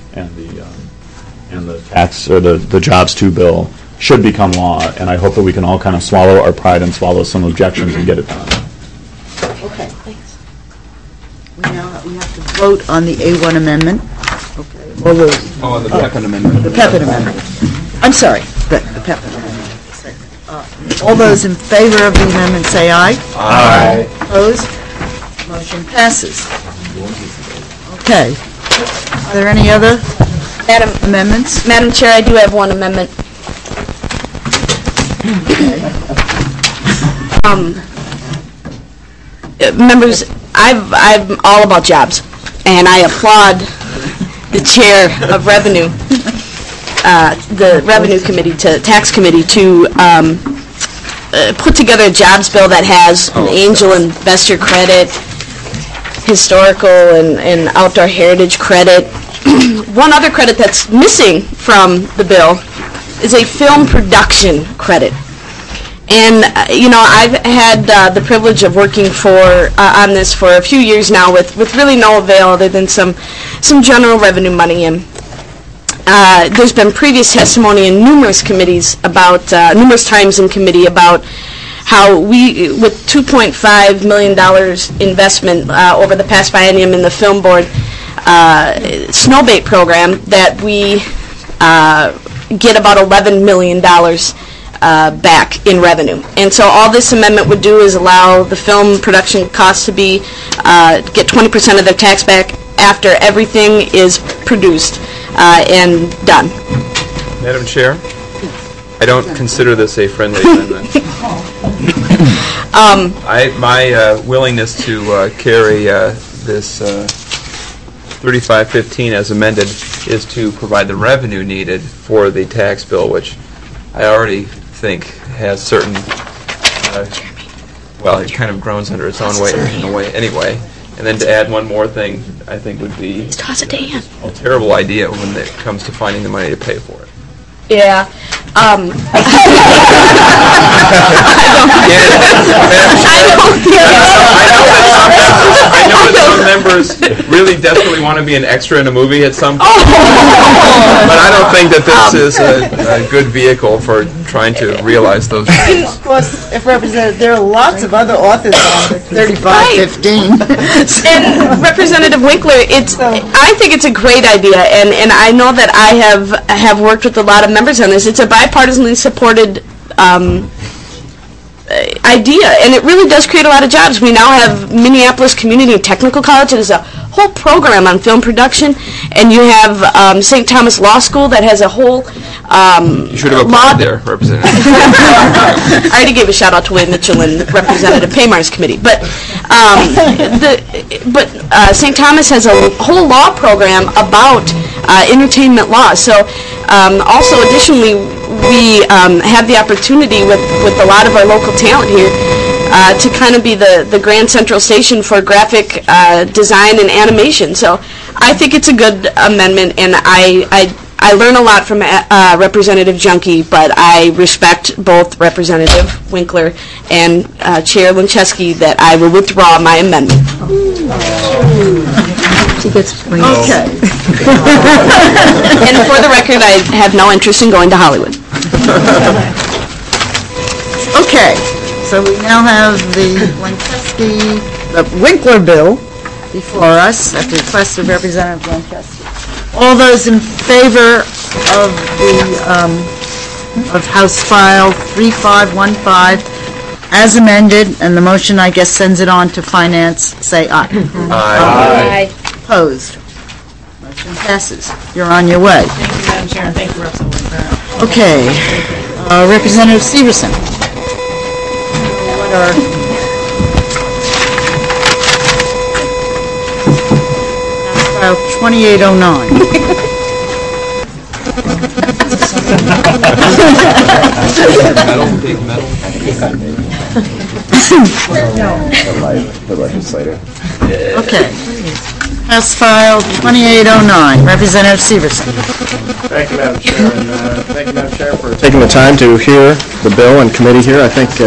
P: tax, or the Jobs 2 bill, should become law. And I hope that we can all kind of swallow our pride and swallow some objections and get it done.
H: Okay. We have to vote on the A1 amendment. Okay. All those.
L: Oh, on the Pepin amendment.
H: The Pepin amendment. I'm sorry, the Pepin amendment. All those in favor of the amendment say aye.
L: Aye.
H: Opposed? Motion passes. Okay. Are there any other amendments?
R: Madam Chair, I do have one amendment. Members, I'm all about jobs, and I applaud the chair of Revenue, the Revenue Committee, Tax Committee, to put together a jobs bill that has an angel investor credit, historical and outdoor heritage credit. One other credit that's missing from the bill is a film production credit. And, I've had the privilege of working on this for a few years now with really no avail other than some general revenue money. And there's been previous testimony in numerous committees about, numerous times in committee about how we, with $2.5 million investment over the past biennium in the Film Board Snowbait program, that we get about $11 million back in revenue. And so all this amendment would do is allow the film production costs to be, get 20% of their tax back after everything is produced and done.
L: Madam Chair, I don't consider this a friendly amendment. My willingness to carry this 3515 as amended is to provide the revenue needed for the tax bill, which I already think has certain, well, it kind of groans under its own weight in a way anyway. And then to add one more thing, I think would be a terrible idea when it comes to finding the money to pay for it.
R: Yeah.
L: I know that some members really desperately want to be an extra in a movie at some point, but I don't think that this is a good vehicle for trying to realize those dreams.
H: Of course, if represented, there are lots of other authors on 3515.
R: And Representative Winkler, I think it's a great idea, and I know that I have worked with a lot of members on this. It's a bipartisanly supported idea, and it really does create a lot of jobs. We now have Minneapolis Community and Technical College. There's a whole program on film production, and you have St. Thomas Law School that has a whole
L: you should have applied there, Representative.
R: I already gave a shout out to Wade Mitchell and Representative Paymar's committee, but St. Thomas has a whole law program about entertainment law. So also additionally, we have the opportunity with a lot of our local talent here to kind of be the Grand Central Station for graphic design and animation. So I think it's a good amendment, and I learn a lot from Representative Junkie, but I respect both Representative Winkler and Chair Luncheski that I will withdraw my amendment.
H: She gets okay.
R: And for the record, I have no interest in going to Hollywood.
H: Okay, so we now have the Winkler bill before us at the request of Representative Luncheski. All those in favor of the of House File 3515 as amended, and the motion, I guess, sends it on to Finance, say aye.
L: Aye.
H: Opposed? Motion passes. You're on your way.
Q: Thank you, Madam Chair, and thank you, Representative Winkler.
H: Okay. Representative Severson. What are... File 2809.
L: Big metal.
P: The legislator.
H: Okay. House File 2809, Representative Severson.
F: Thank you, Madam Chair, and thank you, Madam Chair, for taking the time to hear the bill in committee here. I think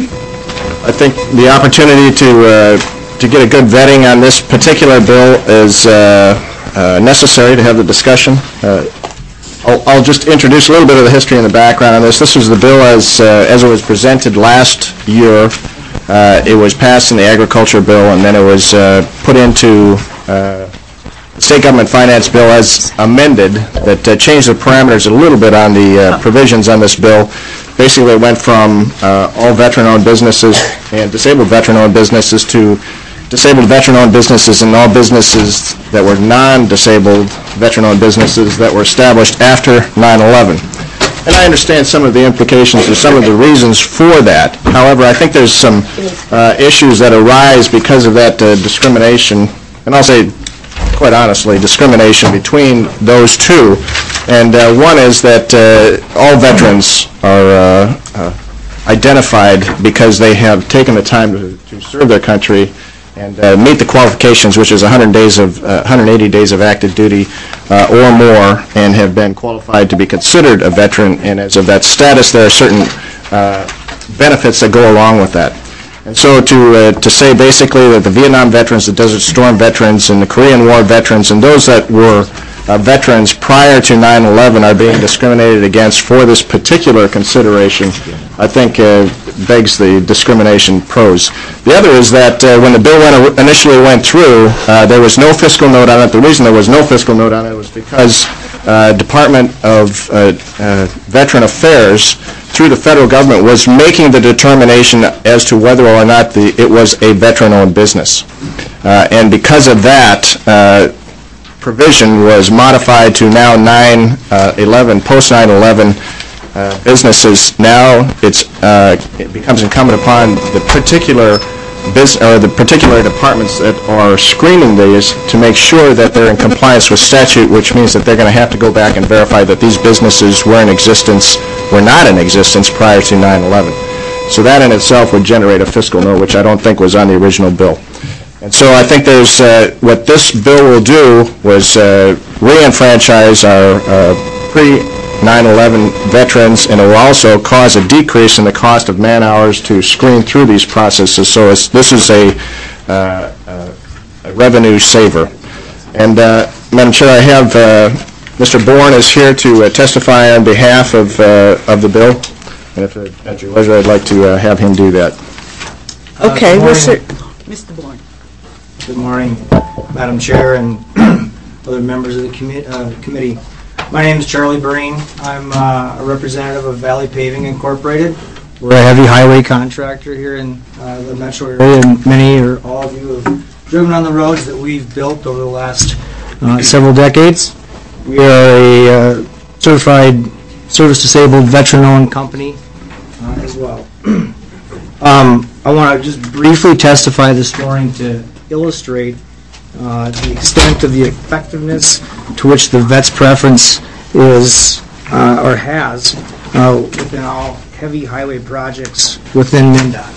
F: the opportunity to get a good vetting on this particular bill is necessary to have the discussion. I'll just introduce a little bit of the history and the background on this. This was the bill as it was presented last year. It was passed in the agriculture bill, and then it was put into the state government finance bill as amended that changed the parameters a little bit on the provisions on this bill. Basically, it went from all veteran-owned businesses and disabled veteran-owned businesses to disabled veteran-owned businesses and all businesses that were non-disabled veteran-owned businesses that were established after 9/11. And I understand some of the implications or some of the reasons for that. However, I think there's some issues that arise because of that discrimination, and I'll say, quite honestly, discrimination between those two. And one is that all veterans are identified because they have taken the time to serve their country and meet the qualifications, which is 180 days of active duty or more, and have been qualified to be considered a veteran. And as of that status, there are certain benefits that go along with that. And so to say basically that the Vietnam veterans, the Desert Storm veterans, and the Korean War veterans, and those that were veterans prior to 9/11 are being discriminated against for this particular consideration, I think begs the discrimination pros. The other is that when the bill initially went through, there was no fiscal note on it. The reason there was no fiscal note on it was because Department of Veteran Affairs, through the federal government, was making the determination as to whether or not it was a veteran-owned business. And because of that, provision was modified to now 9/11, post 9/11 businesses. Now it becomes incumbent upon the particular departments that are screening these to make sure that they're in compliance with statute, which means that they're going to have to go back and verify that these businesses were not in existence prior to 9/11. So that in itself would generate a fiscal note, which I don't think was on the original bill. And so I think there's what this bill will do was re-enfranchise our pre-9/11 veterans, and it will also cause a decrease in the cost of man-hours to screen through these processes. So this is a revenue saver. And Madam Chair, I have Mr. Bourne is here to testify on behalf of the bill. And if at your leisure, I'd like to have him do that.
H: Okay, Mr. Bourne.
N: Good morning, Madam Chair and other members of the committee. My name is Charlie Breen. I'm a representative of Valley Paving Incorporated. We're a heavy highway contractor here in the metro area, and many or all of you have driven on the roads that we've built over the last several decades. We are a certified service-disabled veteran-owned company as well. I want to just briefly testify this morning to illustrate the extent of the effectiveness to which the VETS preference is or has within all heavy highway projects within MnDOT.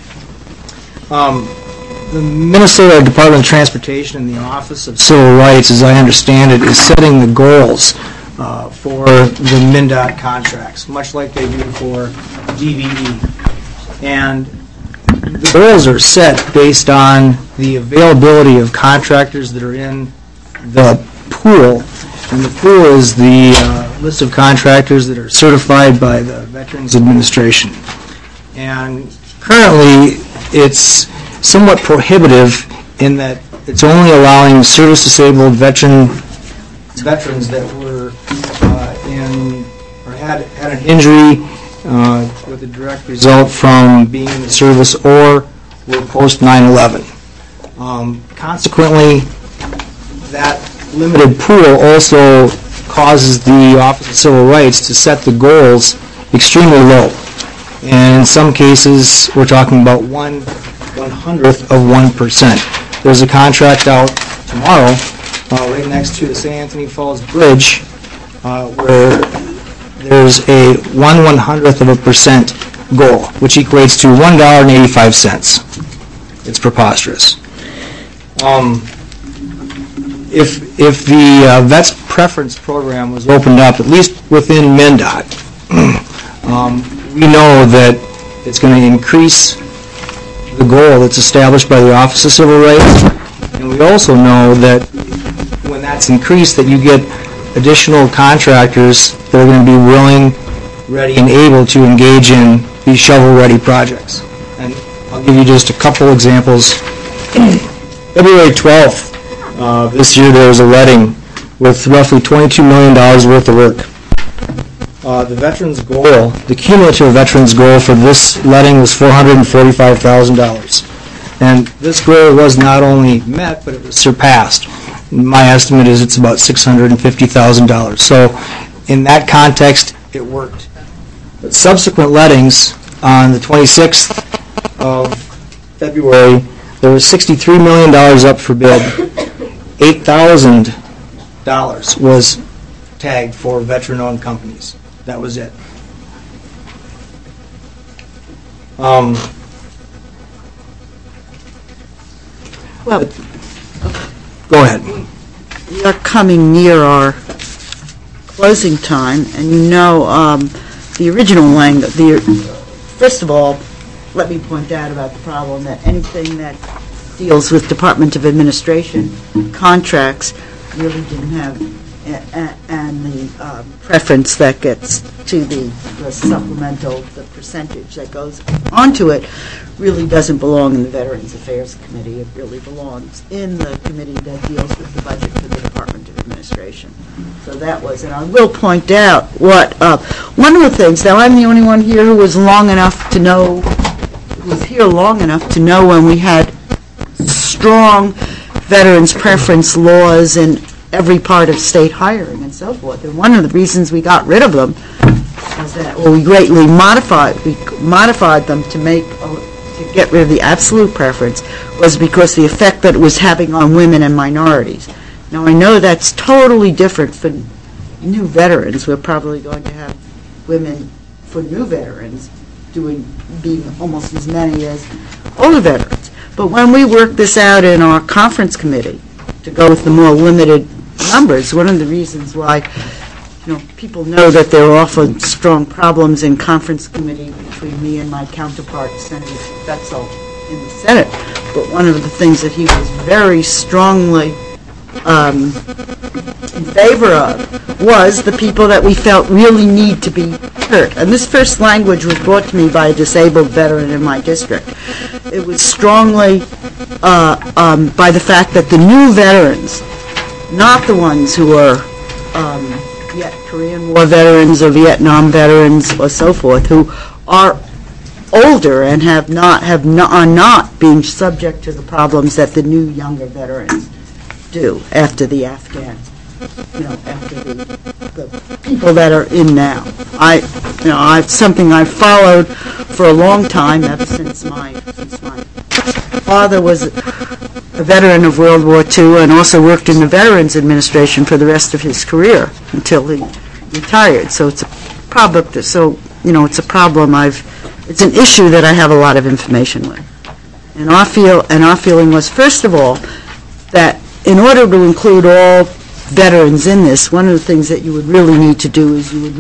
N: The Minnesota Department of Transportation and the Office of Civil Rights, as I understand it, is setting the goals for the MnDOT contracts, much like they do for DVE. And the goals are set based on the availability of contractors that are in the pool, and the pool is the list of contractors that are certified by the Veterans Administration. And currently, it's somewhat prohibitive in that it's only allowing service-disabled veterans that were had an injury with a direct result from being in the service or were post 9/11. Consequently, that limited pool also causes the Office of Civil Rights to set the goals extremely low. And in some cases, we're talking about 1/100th of 1%. There's a contract out tomorrow right next to the St. Anthony Falls Bridge where there's a 1/100th of a percent
O: goal, which equates to $1.85. It's preposterous. If the Vets Preference Program was opened up, at least within MnDOT, we know that it's going to increase the goal that's established by the Office of Civil Rights, and we also know that when that's increased, that you get additional contractors that are going to be willing, ready, and able to engage in these shovel-ready projects. And I'll give you just a couple examples. February 12th this year, there was a letting with roughly $22 million worth of work. The veterans' goal, the cumulative veterans' goal for this letting was $445,000. And this goal was not only met, but it was surpassed. My estimate is it's about $650,000. So in that context, it worked. But subsequent lettings on the 26th of February, there was $63 million up for bid. $8,000 was tagged for veteran-owned companies. That was it.
H: Well,
O: go ahead.
H: We are coming near our closing time, and you know the original language. First of all, let me point out about the problem that anything that deals with Department of Administration contracts really didn't have, and the preference that gets to the supplemental, the percentage that goes onto it, really doesn't belong in the Veterans Affairs Committee. It really belongs in the committee that deals with the budget for the Department of Administration. So that was, and I will point out what, one of the things, now I'm the only one here who was long enough to know, who was here long enough to know when we had strong veterans preference laws in every part of state hiring and so forth. And one of the reasons we got rid of them was that, well, we greatly modified them to get rid of the absolute preference, was because the effect that it was having on women and minorities. Now, I know that's totally different for new veterans. We're probably going to have women for new veterans being almost as many as older veterans. But when we worked this out in our conference committee to go with the more limited numbers, one of the reasons why, people know that there are often strong problems in conference committee between me and my counterpart, Senator Betzel, in the Senate. But one of the things that he was very strongly in favor of was the people that we felt really need to be heard. And this first language was brought to me by a disabled veteran in my district. It was strongly by the fact that the new veterans, not the ones who are yet Korean War veterans or Vietnam veterans or so forth, who are older and are not being subject to the problems that the new younger veterans do after the Afghan, after the people that are in now. It's something I've followed for a long time, ever since my father was a veteran of World War II and also worked in the Veterans Administration for the rest of his career until he retired. So it's a problem. It's an issue that I have a lot of information with. And our feeling was, first of all, that in order to include all veterans in this, one of the things that you would really need to do is the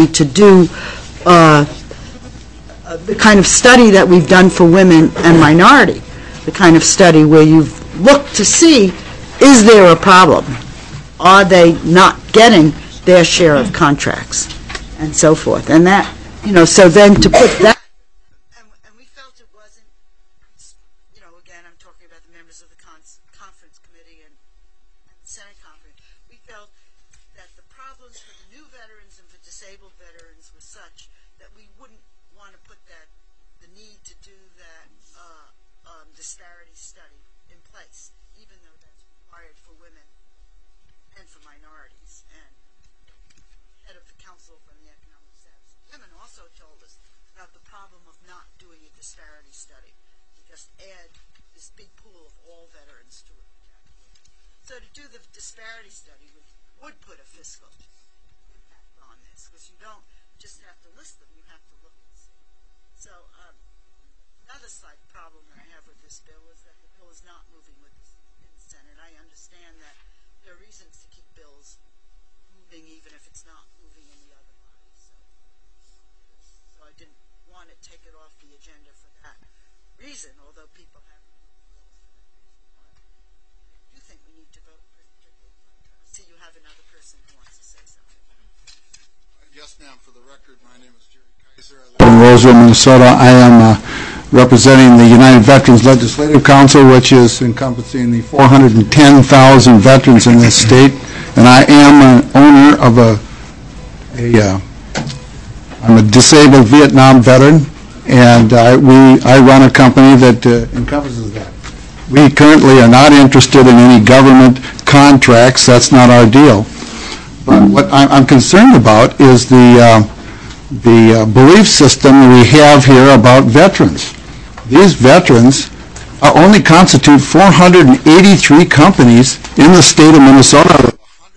H: kind of study that we've done for women and minority, the kind of study where you've looked to see, is there a problem? Are they not getting their share of contracts? And so forth. And that, so then to put that, and we felt it wasn't, again, I'm talking about the members of the conference committee and the Senate conference, we felt that the problems for the new veterans and for disabled veterans was such that we wouldn't want to put the need to do that disparity study in place, even though that's required for women and for minorities. And head of the Council from the Economic Status of Women also told us about the problem of not doing a disparity study, to just add this big pool of all veterans to it. So to do the disparity study would put a fiscal impact on this, because you don't just have to list them, you have to look and see.
A: So, another slight problem that I have with this bill is that the bill is not moving with the Senate. I understand that there are reasons to keep bills moving even if it's not moving in the other body. So I didn't want to take it off the agenda for that reason, although people have bills for that reason. I do think we need to vote particularly. I see you have another person who wants to say something.
S: Yes, ma'am. For the record, my name is Jerry Kaiser. I live in Roseville, Minnesota. I am representing the United Veterans Legislative Council, which is encompassing the 410,000 veterans in this state. And I am an owner of I'm a disabled Vietnam veteran, and I run a company that encompasses that. We currently are not interested in any government contracts. That's not our deal. But what I'm concerned about is the belief system we have here about veterans. These veterans only constitute 483 companies in the state of Minnesota.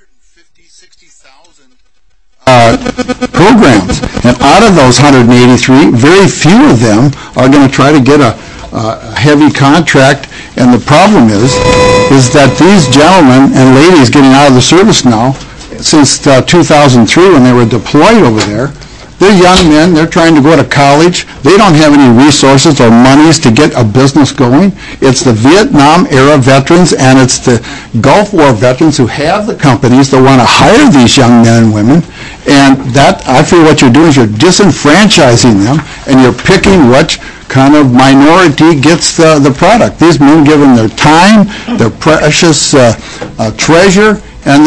S: Programs, and out of those 183, very few of them are going to try to get a heavy contract. And the problem is that these gentlemen and ladies getting out of the service now, since 2003 when they were deployed over there, they're young men, they're trying to go to college, they don't have any resources or monies to get a business going. It's the Vietnam-era veterans and it's the Gulf War veterans who have the companies that want to hire these young men and women, and that, I feel what you're doing is you're disenfranchising them and you're picking which kind of minority gets the product. These men give them their time, their precious treasure, and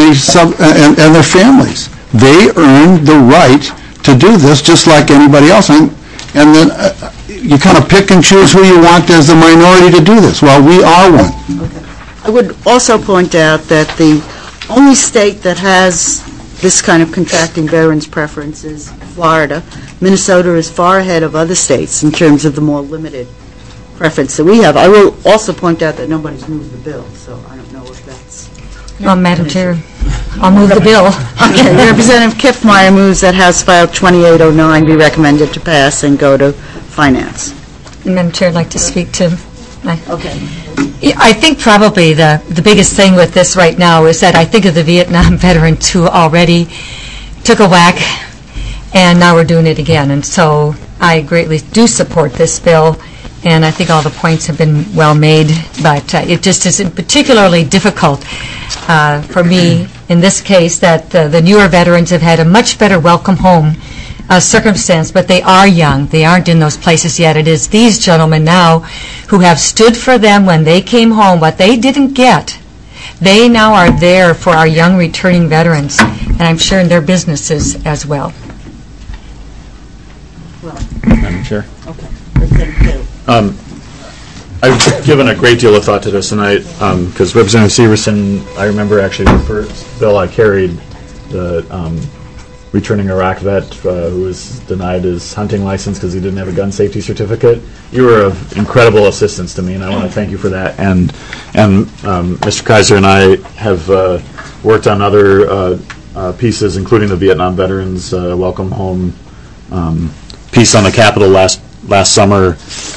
S: their families. They earn the right to do this just like anybody else. And then you kind of pick and choose who you want as the minority to do this. Well, we are one.
H: Okay. I would also point out that the only state that has this kind of contracting veterans preference is Florida. Minnesota is far ahead of other states in terms of the more limited preference that we have. I will also point out that nobody's moved the bill, so I don't know if that's...
G: Well, Madam Chair, I'll move the bill.
H: Okay, Representative Kiffmeyer moves that House File 2809 be recommended to pass and go to Finance.
G: Madam Chair, I'd like to speak to...
H: Okay.
G: I think probably the biggest thing with this right now is that I think of the Vietnam veterans who already took a whack, and now we're doing it again. And so I greatly do support this bill, and I think all the points have been well made, but it just isn't particularly difficult for me in this case that the newer veterans have had a much better welcome home circumstance, but they are young. They aren't in those places yet. It is these gentlemen now who have stood for them when they came home, what they didn't get. They now are there for our young returning veterans, and I'm sure in their businesses as well.
P: Madam Chair.
H: Okay.
P: I've given a great deal of thought to this tonight because Representative Severson, I remember actually the first bill I carried, the returning Iraq vet who was denied his hunting license because he didn't have a gun safety certificate. You were of incredible assistance to me, and I want to thank you for that. And Mr. Kaiser and I have worked on other pieces, including the Vietnam Veterans Welcome Home piece on the Capitol last summer.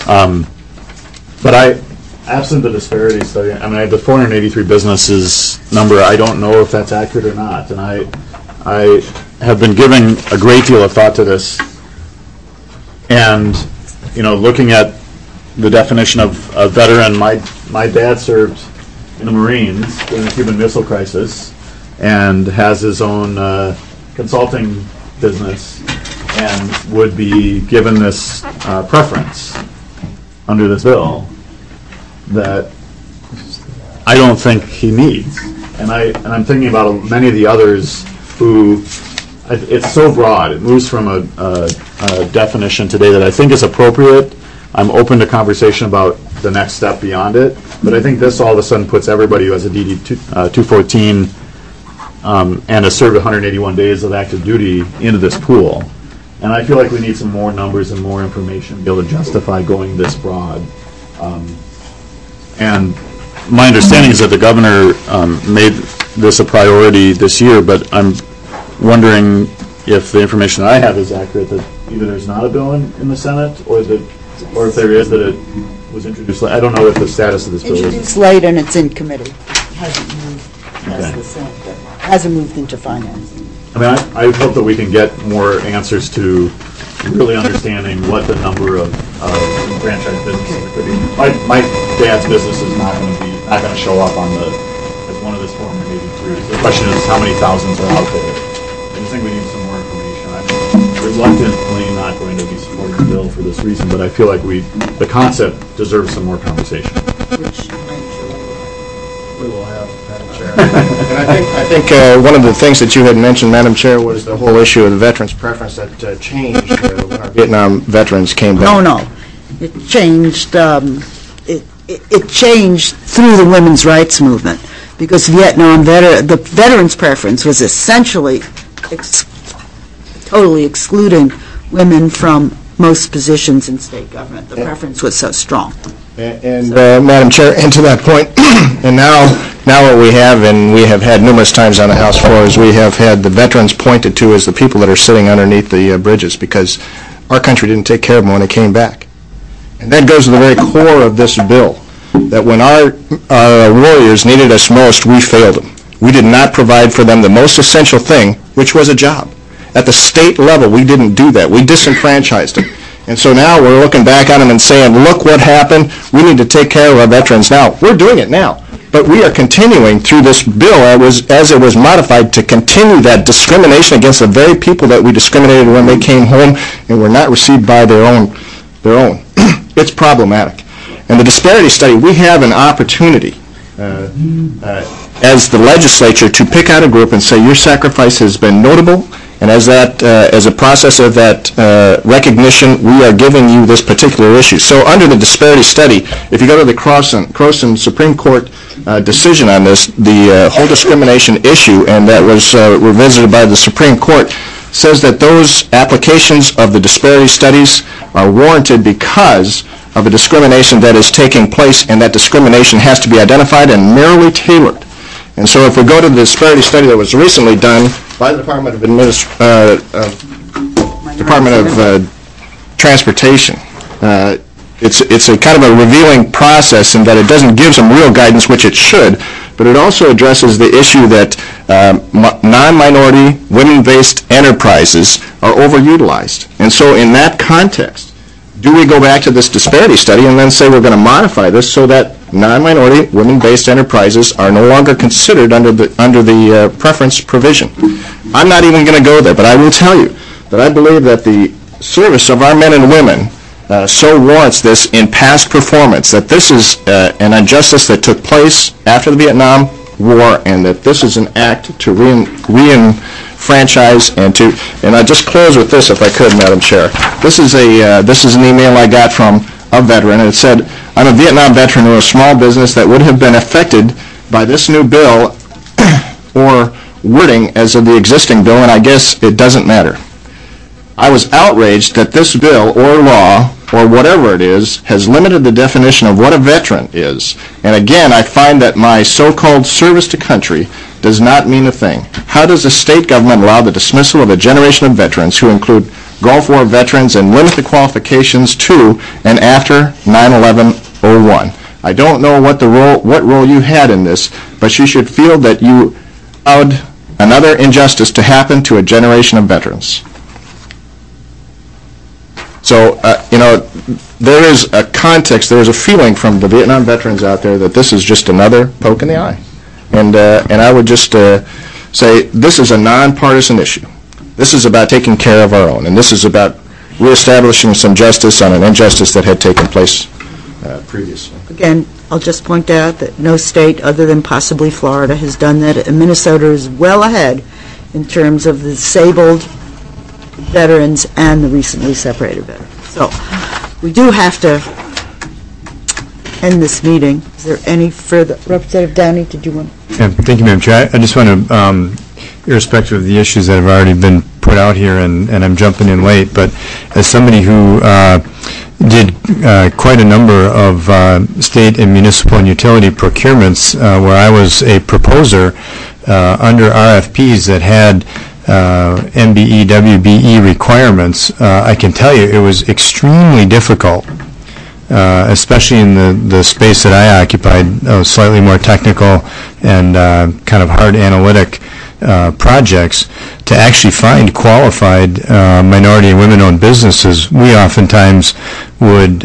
P: But absent the disparity study, I mean, the 483 businesses number, I don't know if that's accurate or not. And I have been giving a great deal of thought to this. And, looking at the definition of a veteran, my dad served in the Marines during the Cuban Missile Crisis and has his own consulting business and would be given this preference under this bill that I don't think he needs. And I'm thinking about many of the others who, it's so broad. It moves from a definition today that I think is appropriate. I'm open to conversation about the next step beyond it. But I think this all of a sudden puts everybody who has a DD 214 and has served 181 days of active duty into this pool. And I feel like we need some more numbers and more information to be able to justify going this broad. And my understanding is that the governor made this a priority this year, but I'm wondering if the information I have is accurate, that either there's not a bill in the Senate, or if there is, that it was introduced late. I don't know what the status of this bill is.
H: Introduced late and it's in committee. Hasn't moved past the Senate, hasn't moved into finance.
P: I mean, I hope that we can get more answers to really understanding what the number of franchise businesses could be. My dad's business is not going to show up on as one of this Form 83. The question is how many thousands are out there. I just think we need some more information. I'm reluctantly not going to be supporting the bill for this reason, but I feel like the concept deserves some more conversation.
T: We will have, Madam Chair. And I think one of the things that you had mentioned, Madam Chair, was the whole issue of the veterans' preference that changed when our Vietnam veterans came back.
H: No. It changed, it changed through the women's rights movement, because the veterans' preference was essentially totally excluding women from most positions in state government. The preference was so strong.
T: And Madam Chair, and to that point, and now what we have, and we have had numerous times on the House floor, is we have had the veterans pointed to as the people that are sitting underneath the bridges, because our country didn't take care of them when they came back. And that goes to the very core of this bill, that when our warriors needed us most, we failed them. We did not provide for them the most essential thing, which was a job. At the state level, we didn't do that. We disenfranchised them. And so now we're looking back on them and saying, look what happened. We need to take care of our veterans now. We're doing it now. But we are continuing through this bill as it was modified to continue that discrimination against the very people that we discriminated when they came home and were not received by their own. It's problematic. And the disparity study, we have an opportunity as the legislature to pick out a group and say your sacrifice has been notable. And as a process of that recognition, we are giving you this particular issue. So under the disparity study, if you go to the Croson Supreme Court decision on this, the whole discrimination issue, and that was revisited by the Supreme Court, says that those applications of the disparity studies are warranted because of a discrimination that is taking place, and that discrimination has to be identified and narrowly tailored. And so if we go to the disparity study that was recently done by the Department of Transportation, it's a kind of a revealing process in that it doesn't give some real guidance, which it should, but it also addresses the issue that non-minority, women-based enterprises are overutilized. And so in that context, do we go back to this disparity study and then say we're going to modify this so that non-minority, women-based enterprises are no longer considered under the preference provision? I'm not even going to go there, but I will tell you that I believe that the service of our men and women so warrants this in past performance, that this is an injustice that took place after the Vietnam War, and that this is an act to re-enfranchise and I just close with this, if I could, Madam Chair. This is an email I got from a veteran, and it said, I'm a Vietnam veteran who has a small business that would have been affected by this new bill or wording as of the existing bill, and I guess it doesn't matter. I was outraged that this bill or law or whatever it is has limited the definition of what a veteran is. And again, I find that my so-called service to country does not mean a thing. How does the state government allow the dismissal of a generation of veterans who include Gulf War veterans and limit the qualifications to and after 9/11/01? I don't know what role you had in this, but you should feel that you allowed another injustice to happen to a generation of veterans. So, there is a context, there is a feeling from the Vietnam veterans out there that this is just another poke in the eye. And I would just say this is a nonpartisan issue. This is about taking care of our own, and this is about reestablishing some justice on an injustice that had taken place previously.
H: Again, I'll just point out that no state other than possibly Florida has done that, and Minnesota is well ahead in terms of the disabled veterans and the recently separated veterans. So we do have to end this meeting. Is there any further? Representative Downey, did you want to?
U: Yeah, thank you, Madam Chair. I just want to, irrespective of the issues that have already been put out here, and I'm jumping in late, but as somebody who did quite a number of state and municipal and utility procurements where I was a proposer under RFPs that had MBE, WBE requirements, I can tell you it was extremely difficult, especially in the space that I occupied, slightly more technical and kind of hard analytic projects, to actually find qualified minority and women-owned businesses. We oftentimes would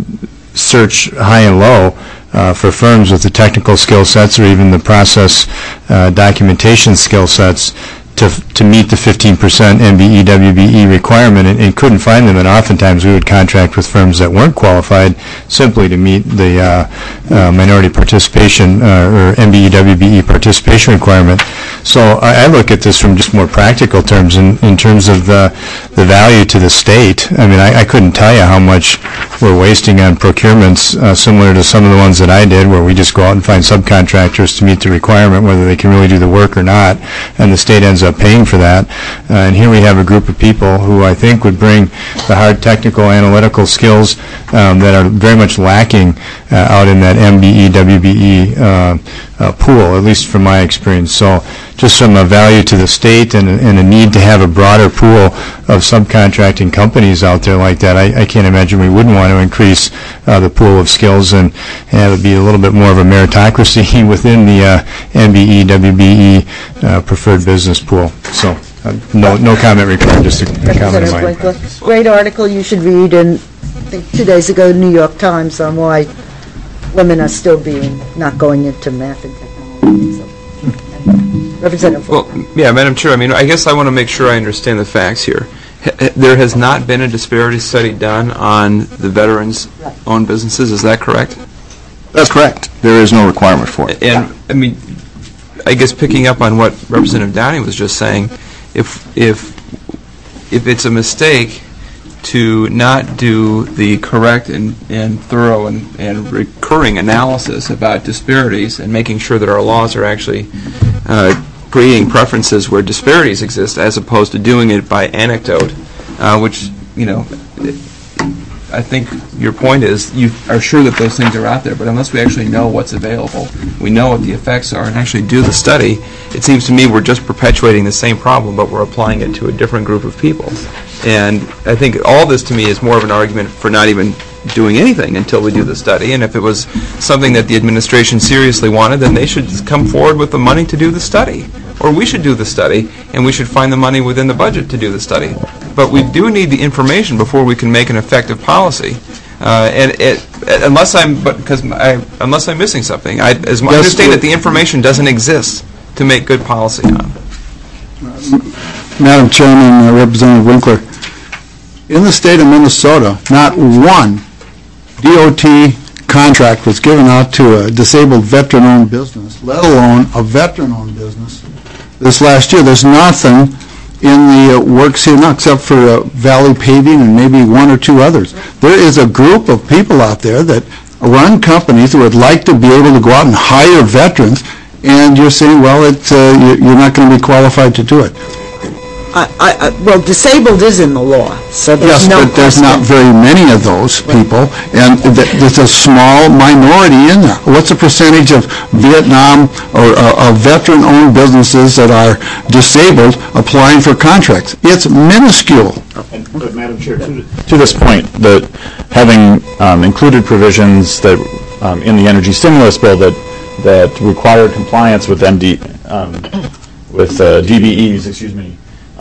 U: search high and low for firms with the technical skill sets or even the process documentation skill sets to meet the 15% MBE, WBE requirement, and couldn't find them. And oftentimes we would contract with firms that weren't qualified simply to meet the minority participation or MBE, WBE participation requirement. So I look at this from just more practical terms in terms of the value to the state. I mean, I couldn't tell you how much we're wasting on procurements similar to some of the ones that I did, where we just go out and find subcontractors to meet the requirement, whether they can really do the work or not, and the state ends up paying for that. And here we have a group of people who I think would bring the hard technical analytical skills that are very much lacking out in that MBE, WBE pool, at least from my experience. So just some value to the state and a need to have a broader pool of subcontracting companies out there like that. I can't imagine we wouldn't want to increase the pool of skills and have it be a little bit more of a meritocracy within the MBE, WBE preferred business pool. So no comment required, just a comment of mine.
H: Great article you should read, and I think 2 days ago, New York Times, on why women are still not going into math and technology. So, Representative.
L: Well, yeah, Madam Chair, I mean, I guess I want to make sure I understand the facts here. There has not been a disparity study done on the veterans-owned businesses, is that correct?
T: That's correct. There is no requirement for it.
L: And, I mean, I guess picking up on what Representative Downey was just saying, if it's a mistake to not do the correct and thorough and recurring analysis about disparities and making sure that our laws are actually creating preferences where disparities exist, as opposed to doing it by anecdote, which, you know, I think your point is you are sure that those things are out there, but unless we actually know what's available, we know what the effects are, and actually do the study, it seems to me we're just perpetuating the same problem, but we're applying it to a different group of people. And I think all this to me is more of an argument for not even doing anything until we do the study. And if it was something that the administration seriously wanted, then they should come forward with the money to do the study. Or we should do the study, and we should find the money within the budget to do the study. But we do need the information before we can make an effective policy. Unless I'm missing something. I understand that the information doesn't exist to make good policy on.
S: Madam Chairman, Representative Winkler, in the state of Minnesota, not one DOT contract was given out to a disabled veteran-owned business, let alone a veteran-owned business, this last year. There's nothing in the works here, not except for Valley Paving and maybe one or two others. There is a group of people out there that run companies that would like to be able to go out and hire veterans, and you're saying, well, you're not going to be qualified to do it.
H: Well, disabled is in the law, so there's no
S: but there's not very many of those people, and there's a small minority in there. What's the percentage of Vietnam or veteran-owned businesses that are disabled applying for contracts? It's minuscule.
P: But Madam Chair, to this point, that having included provisions that in the energy stimulus bill that require compliance with DBEs, excuse me.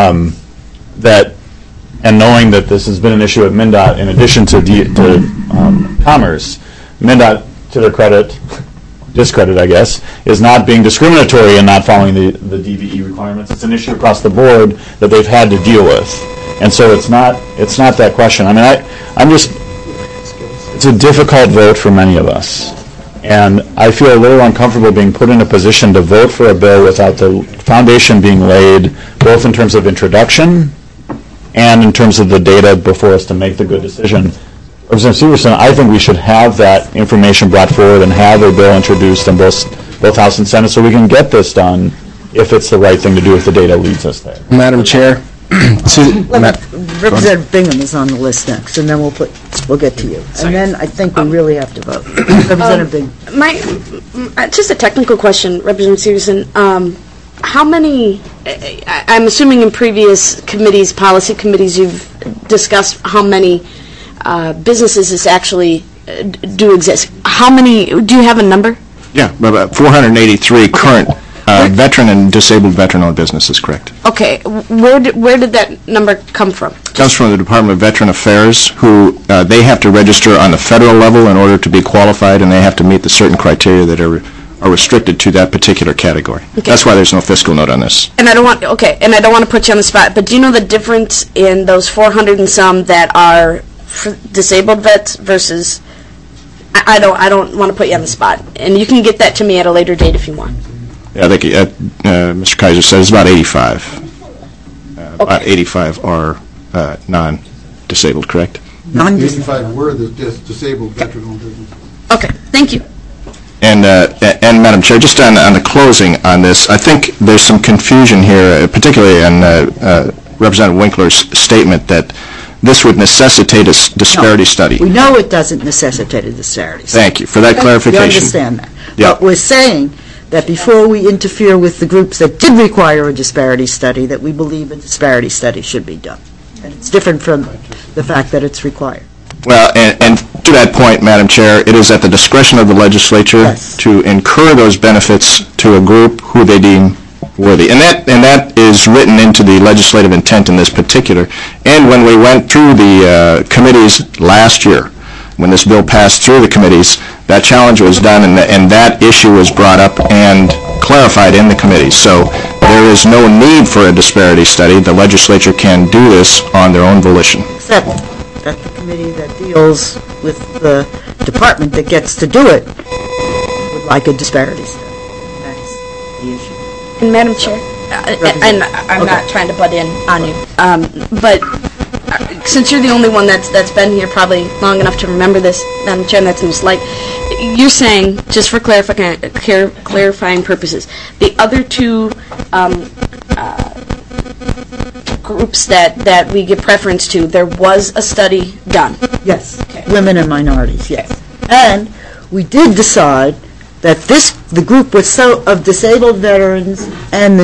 P: And knowing that this has been an issue at MnDOT in addition to Commerce, MnDOT, to their discredit, I guess, is not being discriminatory and not following the DBE requirements. It's an issue across the board that they've had to deal with, and so it's not that question. I mean, it's a difficult vote for many of us. And I feel a little uncomfortable being put in a position to vote for a bill without the foundation being laid, both in terms of introduction and in terms of the data before us to make the good decision. Representative Severson, I think we should have that information brought forward and have a bill introduced in both House and Senate so we can get this done if it's the right thing to do, if the data leads us there.
T: Madam Chair.
H: Representative Bingham is on the list next, and then we'll get to you. And then I think we really have to vote. Representative Bingham.
R: Just a technical question, Representative Severson. How many I'm assuming in previous committees, policy committees, you've discussed how many businesses this actually do exist. How many, do you have a number?
T: Yeah, about 483 current veteran and disabled veteran-owned businesses, correct.
R: Okay, where did that number come from?
T: It comes from the Department of Veteran Affairs, who they have to register on the federal level in order to be qualified, and they have to meet the certain criteria that are restricted to that particular category. Okay. That's why there's no fiscal note on this.
R: And I don't want to put you on the spot, but do you know the difference in those 400 and some that are disabled vets versus? I don't want to put you on the spot, and you can get that to me at a later date if you want.
T: Yeah, I think Mr. Kaiser said it's about 85. Okay. About 85 are non-disabled, correct?
S: 85 were the disabled veteran-owned businesses.
R: Okay, thank you.
T: And Madam Chair, just on the closing on this, I think there's some confusion here, particularly on Representative Winkler's statement that this would necessitate a disparity study.
H: We know it doesn't necessitate a disparity study.
T: Thank you for that clarification.
H: We understand that.
T: Yeah.
H: But we're saying that before we interfere with the groups that did require a disparity study, that we believe a disparity study should be done. And it's different from the fact that it's required.
T: Well, and to that point, Madam Chair, it is at the discretion of the legislature to incur those benefits to a group who they deem worthy. And that is written into the legislative intent in this particular. And when we went through the committees last year, when this bill passed through the committees, that challenge was done and that issue was brought up and clarified in the committees. So there is no need for a disparity study. The legislature can do this on their own volition.
H: Except that the committee that deals with the department that gets to do it would like a disparity study. That's the issue.
R: And Madam Chair, and I'm not trying to butt in on you, but since you're the only one that's been here probably long enough to remember this, Madam Chair, and that's most like, you're saying, just for clarifying purposes, the other two groups that we give preference to, there was a study done?
H: Yes, women and minorities, yes. And we did decide that the group was of disabled veterans and the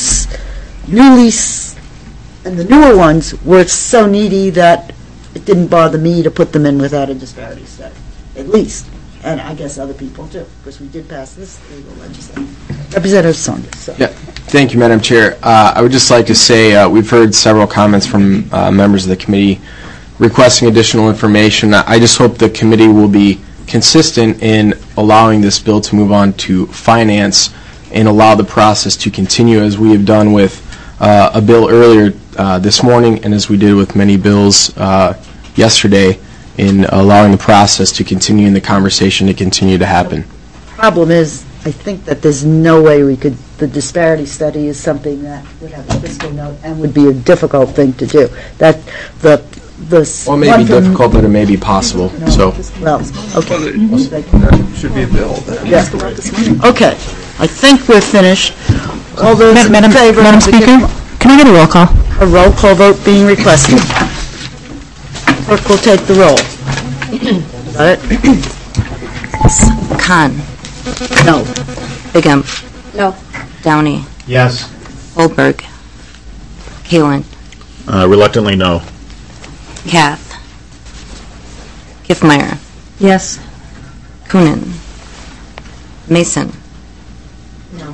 H: newer ones were so needy that it didn't bother me to put them in without a disparity study, at least. And I guess other people too, because we did pass this legal legislation. Representative Saunders. So.
E: Yeah. Thank you, Madam Chair. I would just like to say we've heard several comments from members of the committee requesting additional information. I just hope the committee will be consistent in allowing this bill to move on to finance and allow the process to continue as we have done with a bill earlier this morning and as we did with many bills yesterday in allowing the process to continue and the conversation to continue to happen.
H: Problem is, I think that there's no way we could, the disparity study is something that would have a fiscal note and would be a difficult thing to do. That the
E: well, it may be difficult, but it may be possible.
H: No,
E: so.
H: Well, okay.
L: Should be a bill.
H: Yeah. Okay. I think we're finished. All those in favor.
J: Madam Speaker, can I get a roll call?
H: A roll call vote being requested. Clerk will take the roll. Got it?
V: Khan.
H: No.
V: Bigham.
R: No.
V: Downey.
U: Yes.
V: Goldberg. Kalin.
P: Reluctantly, no.
V: Kath. Kiffmeyer.
G: Yes.
V: Coonan. Mason.
R: No.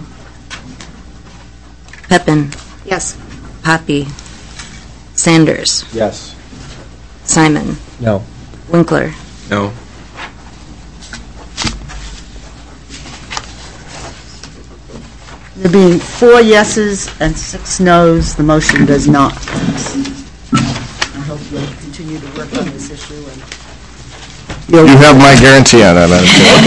V: Pepin.
R: Yes.
V: Poppy. Sanders.
E: Yes.
V: Simon.
E: No.
V: Winkler.
E: No.
H: There being 4 yeses and 6 noes, the motion does not pass. I hope you'll continue to work on this issue. And
T: You have my guarantee on that, Madam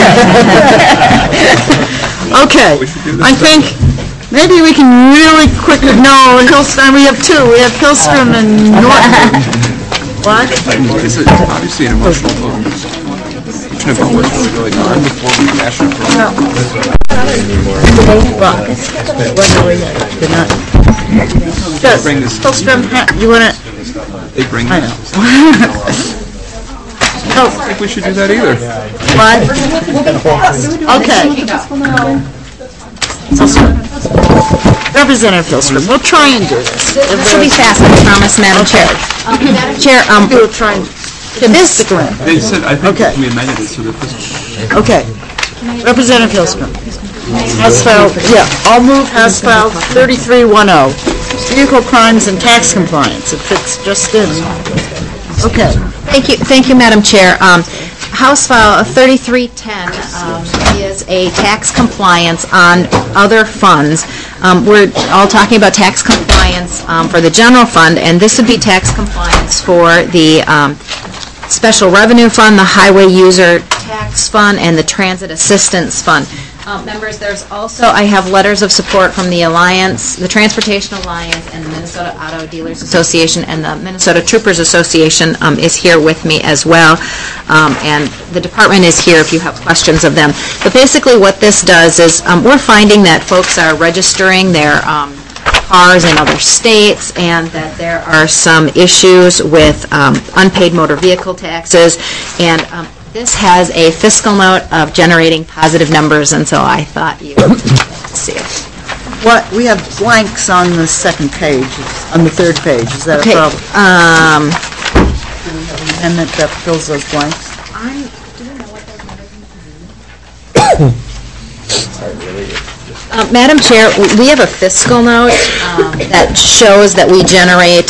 T: Chair.
H: Okay. I think maybe we can really quickly, no, Hillstrom, we have 2. We have Hillstrom and Norton. What?
L: This is obviously an emotional vote. Even if it works really hard before we cash it.
H: Good night. Just, Hillstrom, you want to?
L: They bring
H: I
L: this.
H: know.
L: I don't think we should do that either.
H: What? Okay. Hillstrom. Representative Hilstrom, we'll try and do this.
V: This will be fast, I promise, Madam Chair. Madam Chair,
H: We'll try and, stick around.
B: They said, I think
H: Okay.
B: we amended it so that this...
H: Okay. Representative Hilstrom. House File, yeah, I'll move House File 3310, vehicle crimes and tax compliance. It fits just in. Okay.
V: Thank you, Madam Chair. House File 3310 is a tax compliance on other funds. We're all talking about tax compliance for the general fund, and this would be tax compliance for the Special Revenue Fund, the Highway User Tax Fund, and the Transit Assistance Fund. Members, there's also, I have letters of support from the Alliance, the Transportation Alliance, and the Minnesota Auto Dealers Association, and the Minnesota Troopers Association is here with me as well, and the department is here if you have questions of them. But basically what this does is we're finding that folks are registering their cars in other states, and that there are some issues with unpaid motor vehicle taxes, and this has a fiscal note of generating positive numbers, and so I thought you would see it.
H: What, we have blanks on the second page, on the third page, is that a
V: Okay,
H: problem? Do we have an amendment that fills those blanks?
V: Madam Chair, we have a fiscal note that shows that we generate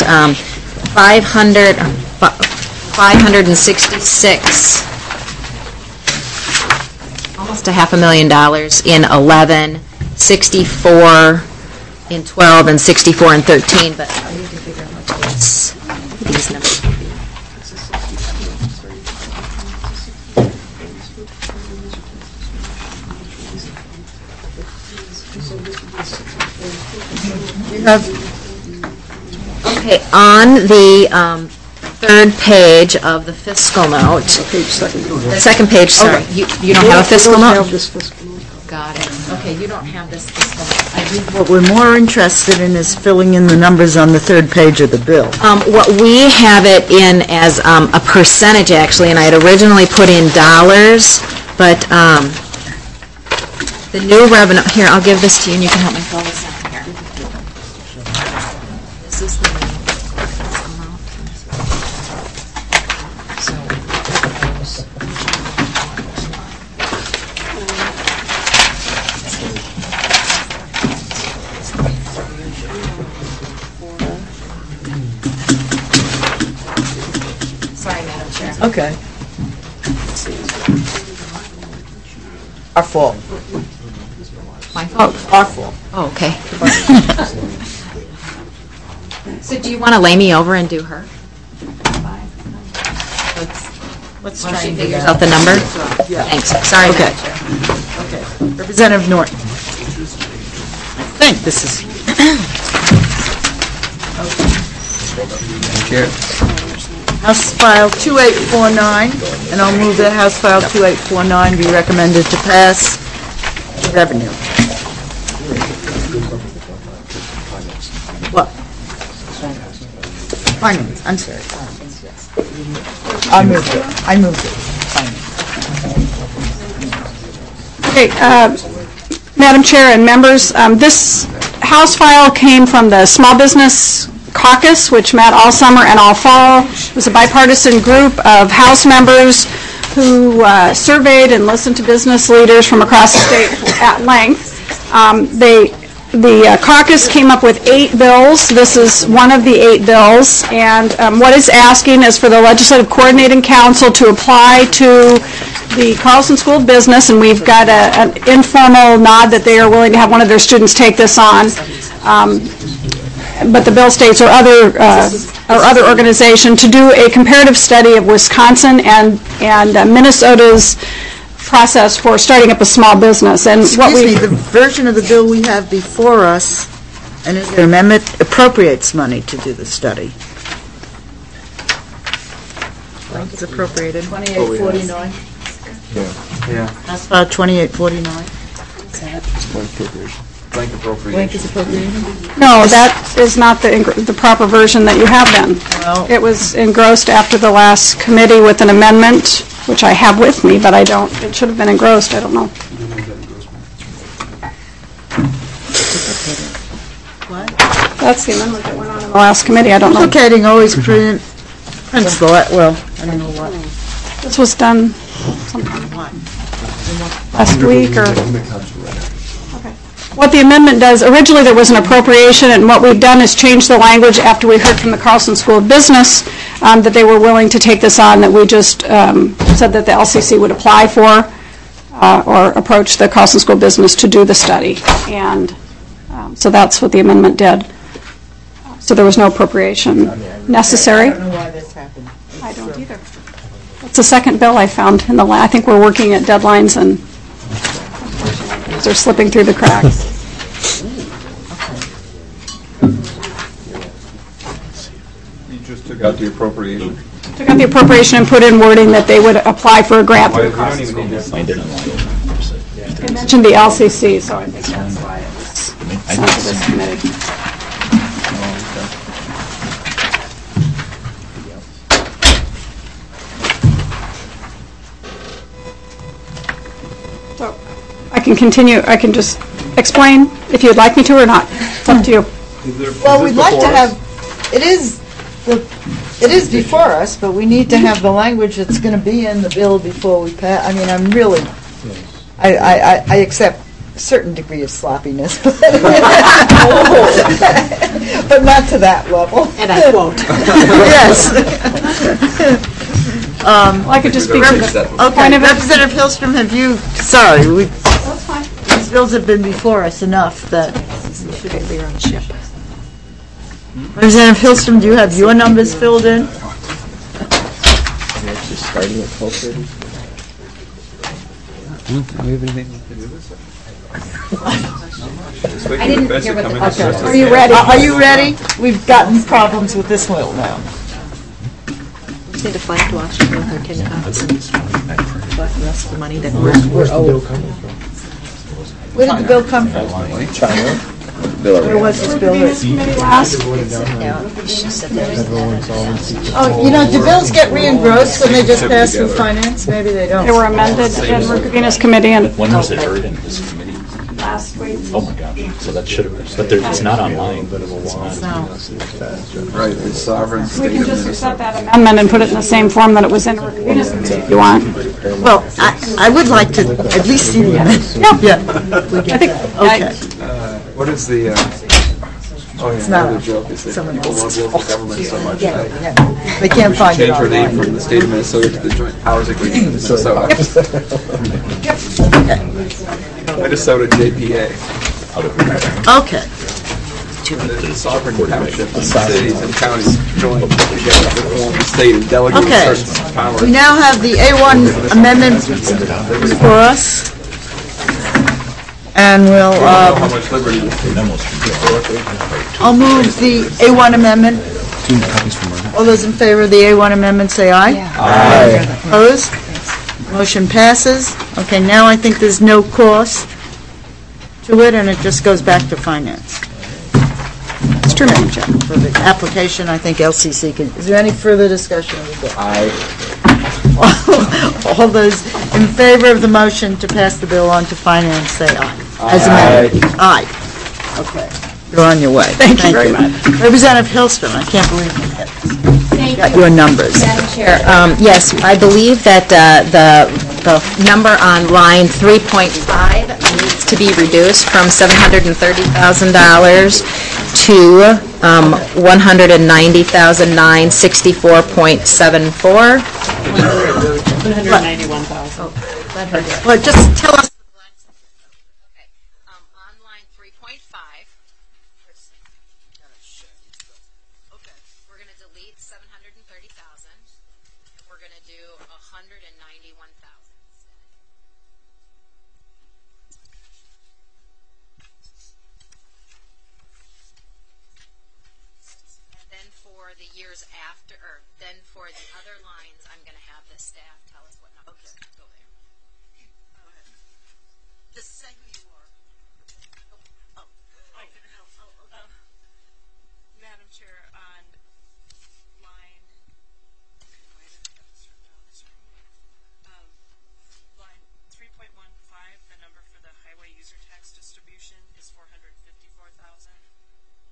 V: 566, almost $500,000 in 11, 64 in 12, and 64 in 13, but I need to figure out what these numbers would be. Okay, on the third page of the fiscal note. The second page, sorry. You don't have a fiscal note? Got it. Okay, you don't have this fiscal note.
H: What we're more interested in is filling in the numbers on the third page of the bill.
V: What we have it in as a percentage, actually, and I had originally put in dollars, but the new revenue, here, I'll give this to you, and you can help me fill this out here. This is the new amount. Sorry, Madam Chair.
H: Okay. Our fault.
V: My fault?
H: Our fault.
V: Oh, okay. So do you want to lay me over and do her?
H: Let's
V: While
H: try
V: she
H: and do
V: figures
H: that.
V: out the number?
H: Yeah.
V: Thanks. Sorry,
H: Okay.
V: Madam Chair.
H: Okay. Representative Norton. I think this is...
L: Chair.
H: House File 2849, and I'll move that House File 2849 be recommended to pass revenue. What? Finance, I'm sorry. Finance, yes. I moved it. Finance.
Q: Okay, Madam Chair and members, this House file came from the Small Business Caucus, which met all summer and all fall. It was a bipartisan group of House members who surveyed and listened to business leaders from across the state at length. The caucus came up with 8 bills. This is one of the 8 bills, and what it's asking is for the Legislative Coordinating Council to apply to the Carlson School of Business, and we've got an informal nod that they are willing to have one of their students take this on. But the bill states or other organization to do a comparative study of Wisconsin and Minnesota's process for starting up a small business. And what
H: Excuse me, the version of the bill we have before us, and is there an amendment, appropriates money to do the study. Blank is appropriated. 2849.
L: Yeah.
H: House File 2849.
L: Blank appropriation.
H: Blank is appropriated.
Q: No, that is not the proper version that you have then. It was engrossed after the last committee with an amendment, which I have with me, but I don't, it should have been engrossed, I don't know.
H: What?
Q: That's the amendment that went on in the last committee. I don't know.
H: Duplicating always prints the, well, I don't know what.
Q: This was done sometime last week or... Okay. What the amendment does, originally there was an appropriation, and what we've done is change the language after we heard from the Carlson School of Business that they were willing to take this on, that we just said that the LCC would apply for or approach the Carlson School of Business to do the study. And so that's what the amendment did. So there was no appropriation necessary.
H: I don't know why this happened.
Q: I don't either. It's the second bill I found in the I think we're working at deadlines and they're slipping through the cracks.
P: You just took out the appropriation.
Q: Took out the appropriation and put in wording that they would apply for a grant.
P: We don't even need to find it online.
Q: They mentioned the LCC, so I think that's why it was sent to this committee. So I can continue, I can just explain if you'd like me to or not. It's up to you.
H: Well, we'd like to have, it is before us, but we need to have the language that's going to be in the bill before we pass. I mean, I'm really, I accept a certain degree of sloppiness, but not to that level.
V: And I quote.
H: Yes.
Q: I could just speak to the point of it.
H: Representative Hillstrom, have you,
Q: That's fine.
H: these bills have been before us enough that.
V: They're on ship.
H: Representative Hillstrom, do you have your numbers filled in?
B: Starting at 12:30. Do we have anything to do this?
V: I didn't hear what the question was.
H: Are you ready? Are you ready? We've gotten problems with this bill now.
V: We need a flag to watch for her can collect the rest of the money that we're owed.
H: Where did the bill come from?
B: China.
H: Where was this bill?
Q: Last.
H: Oh, you know, do bills get re-engrossed when they just pass through finance? Maybe they don't.
Q: They were amended in Rukavina's committee and
I: When was it heard in this committee?
Q: last week.
I: Oh my gosh, so that should have, but it's not online. It's not.
B: Right, the sovereign
Q: We
B: state
Q: can
B: of
Q: just accept
B: Minnesota.
Q: that amendment and put it in the same form that it was in Rukavina's committee if you want.
H: Well, I would like to at least see the amendment. Yeah.
Q: I think,
H: Okay.
B: What is the, oh
H: It's
B: yeah,
H: not
B: the joke is that
H: someone
B: people love
H: else's
B: local government so much
H: Yeah,
B: that
H: yeah. They can't find it
B: change our name
H: online.
B: from the state of Minnesota to the Joint Powers Agreement of Minnesota. Minnesota JPA.
H: Okay.
B: The sovereign township, cities and counties join together to form the state and delegate
H: Okay.
B: certain powers.
H: We now have the A1 amendment for us. And we'll,
B: How much liberty the state
H: I'll move the A1 amendment. All those in favor of the A1 amendment, say aye.
B: Aye.
H: Opposed? Motion passes. Okay, now I think there's no cost to it, and it just goes back to finance.
Q: It's true, Madam Chair.
H: For the application, I think LCC can, is there any further discussion of the bill?
B: Aye.
H: All those in favor of the motion to pass the bill on to finance, say aye. As amended. Aye. Okay, you're on your way.
Q: Thank you very much.
H: Representative Hillstrom, I can't believe you got your numbers.
V: Madam Chair, yes, I believe that the number on line 3.5 needs to be reduced from $730,000 to $190,964.74.
Q: 191,000.
H: Well, just tell us.
V: On line 3.5, we're going to delete 730,000, and we're going to do 191,000. And then for the years after, or then for the other lines, I'm going to have the staff tell us what numbers go there.
H: Just say who you are.
C: Madam Chair, on line, line 3.15, the number for the highway user tax distribution is $454,000.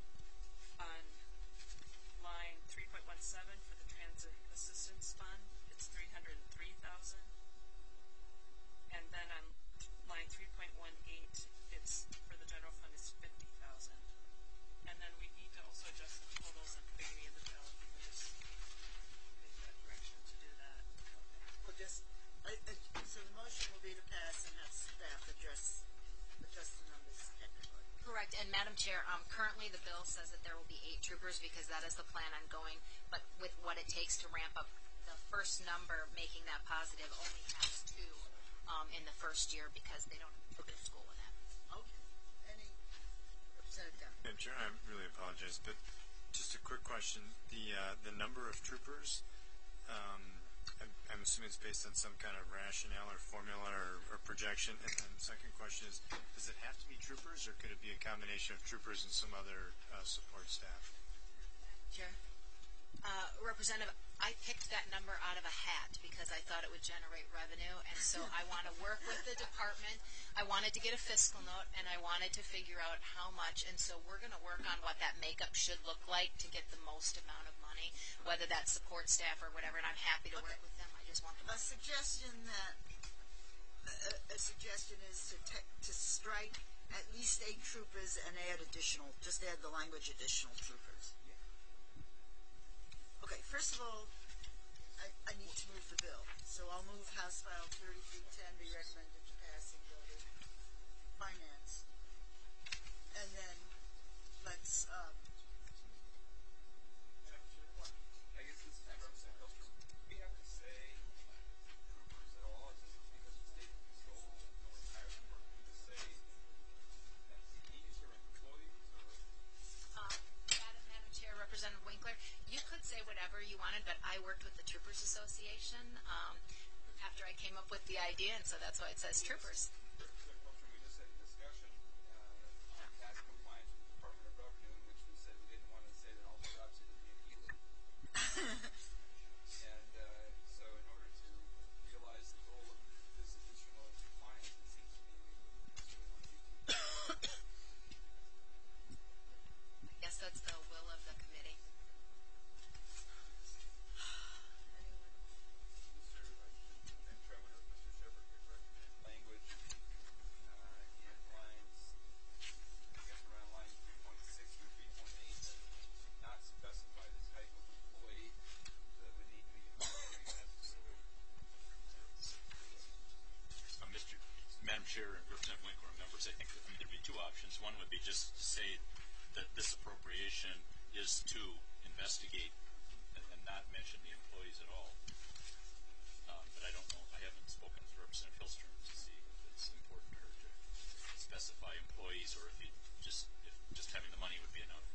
V: bill says that there will be 8 troopers because that is the plan on going, but with what it takes to ramp up the first number, making that positive only has 2 in the first year because they don't go to school with that.
A: Okay. Any Representative Dunn?
D: Madam Chair, I really apologize, but just a quick question. The number of troopers, I'm assuming it's based on some kind of rationale or formula or projection. And then the second question is, does it have to be troopers, or could it be a combination of troopers and some other support staff?
V: Chair? Representative, I picked that number out of a hat because I thought it would generate revenue, and so I want to work with the department. I wanted to get a fiscal note, and I wanted to figure out how much, and so we're going to work on what that makeup should look like to get the most amount of money, whether that's support staff or whatever, and I'm happy to work with them. I just want the money.
A: A suggestion is to strike at least 8 troopers and add the language additional troopers. Okay, first of all, I need to move the bill. So I'll move House File 3310 be recommended to pass and go to Finance. And then let's,
L: I guess this is Representative Hilstrom. Do we have to say troopers at all? Is this because the state control no retirement, or do we just say FTEs or employees?
V: Madam Chair, Representative Winkler, you could say whatever you wanted, but I worked with the Troopers Association after I came up with the idea, and so that's why it says troopers.
L: We just had a discussion on tax compliance with the Department of Revenue, in which we said we didn't want to say that all the jobs had to be illegal. And so in order to realize the goal of this additional compliance, it seems to me we want to be
V: I guess that's the will of the committee.
L: language in lines, I guess around lines 3.6 through 3.8, that not specify the type of employee that would need to be
I: Madam Chair and Representative Winkler and members, I think there'd be 2 options. One would be just to say that this appropriation is to investigate and not mention the employees at all. But I don't know, I haven't spoken to Representative Hilstrom to see if it's important to her to specify employees, or if just having the money would be enough.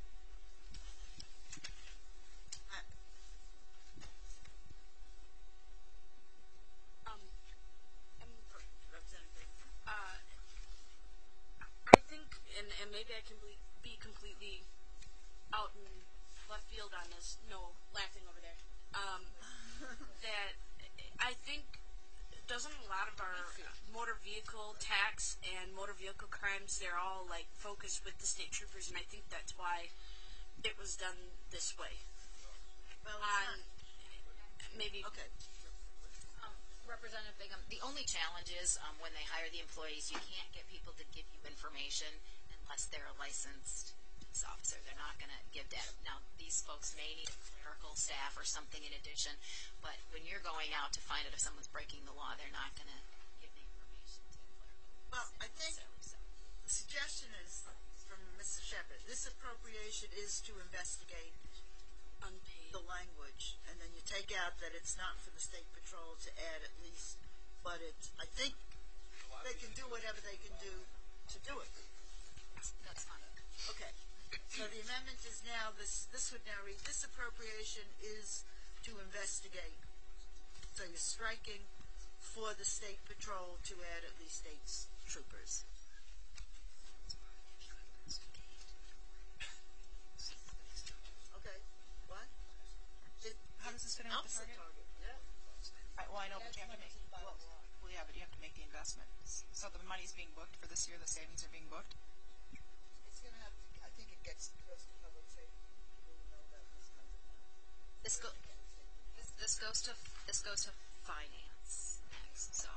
R: I think, and maybe I can be completely out in left field on this, no laughing over there, that I think doesn't a lot of our motor vehicle tax and motor vehicle crimes, they're all like focused with the state troopers, and I think that's why it was done this way.
A: Well,
R: maybe.
A: Okay.
V: Representative Bingham, the only challenge is when they hire the employees, you can't get people to give you information unless they're a licensed police officer. They're not going to give data. Now, these folks may need a clerical staff or something in addition, but when you're going out to find out if someone's breaking the law, they're not going to give the information to clerical.
A: Well, I think the suggestion is from Mr. Shepard. This appropriation is to investigate
R: unpaid
A: the language, and then you take out that it's not for the state patrol to add at least, but I think they can do whatever they can do to do it.
V: That's fine.
A: Okay. So the amendment is now, this would now read, this appropriation is to investigate. So you're striking for the state patrol to add at least 8 troopers. Okay. What?
K: How does this fit in with the target?
A: Yeah.
K: Right, well, I know, but you have to make, well, yeah, but you have to make the investments. So the money's being booked for this year, the savings are being booked?
A: It's going to have to, I think it goes to public safety. People who know about this kind of thing.
V: This goes to finance next, so.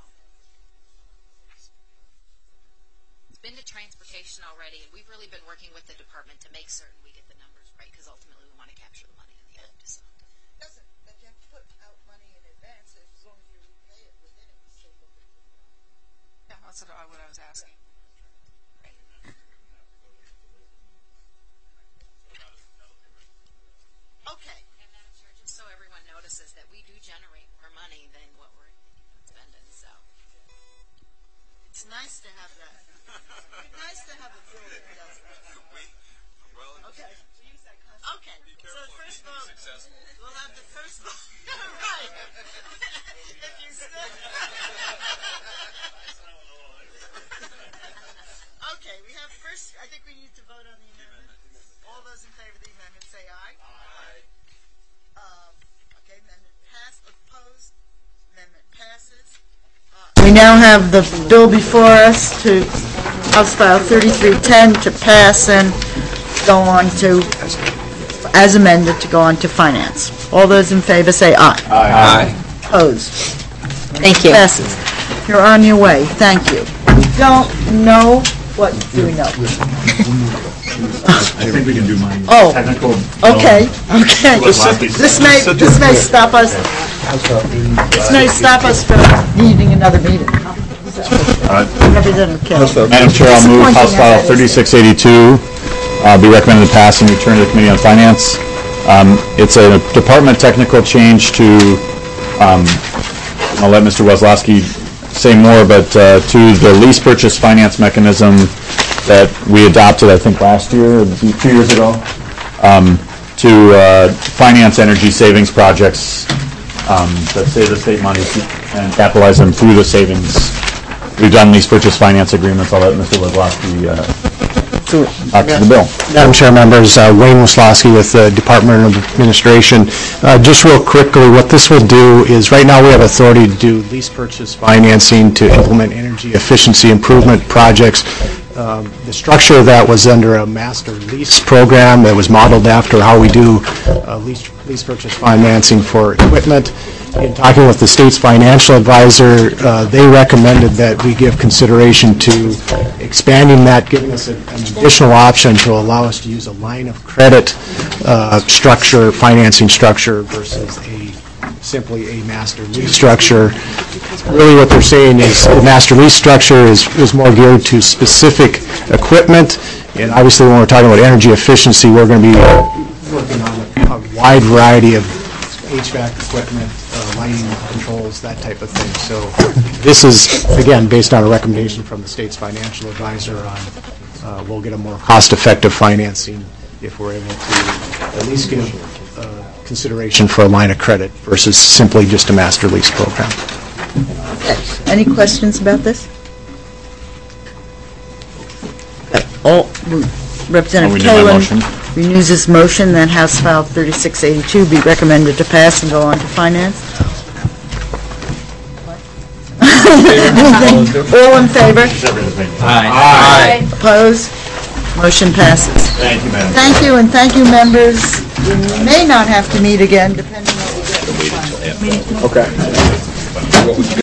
V: It's been to transportation already, and we've really been working with the department to make certain we get the numbers right, because ultimately we want to capture the money in the end, so.
A: Doesn't, that you have to put out money in advance as long as you repay it within it. So
K: Yeah, that's what I was asking.
I: successful.
A: We'll have the first vote. Right. If you still. Okay, we have first, I think we need to vote on the amendment. All those in favor of the amendment say aye. Aye. Okay, amendment passed. Opposed? Amendment passes.
H: We now have the bill before us to House File 3310 to pass and go on to, as amended, to go on to finance. All those in favor say aye.
B: Aye.
H: Opposed?
V: Thank you.
H: Passes. You're on your way. Thank you. We don't know what do we know.
P: I think we can do mine.
H: Oh,
P: Technical.
H: okay. This may stop us. This may stop us from needing another meeting. Representative Kelly.
P: Madam Chair, I'll move House File 3682 be recommended to pass and return to the Committee on Finance. It's a department technical change to, I'll let Mr. Weslowski say more, but to the lease purchase finance mechanism that we adopted, I think, last year, 2 years ago, to finance energy savings projects that save the state money and capitalize them through the savings. We've done lease purchase finance agreements. I'll let Mr. Weslowski talk to the bill.
T: Madam Chair, members, Wayne Wislowski with the Department of Administration. Just real quickly, what this will do is, right now we have authority to do lease purchase financing to implement energy efficiency improvement projects. The structure of that was under a master lease program that was modeled after how we do lease purchase financing for equipment. In talking with the state's financial advisor, they recommended that we give consideration to expanding that, giving us an additional option to allow us to use a line of credit structure, financing structure, versus simply a master lease structure. Really what they're saying is the master lease structure is more geared to specific equipment, and obviously when we're talking about energy efficiency, we're going to be working on a wide variety of HVAC equipment, lighting controls, that type of thing. So this is, again, based on a recommendation from the state's financial advisor on we'll get a more cost-effective financing if we're able to at least give consideration for a line of credit versus simply just a master lease program.
H: Okay. Any questions about this? Representative Kalin renews his motion that House File 3682 be recommended to pass and go on to finance. All in favor?
B: Aye.
H: Opposed? Motion passes.
P: Thank you, Madam.
H: Thank you, and thank you, members. We may not have to meet again, depending on what we get.
B: Okay.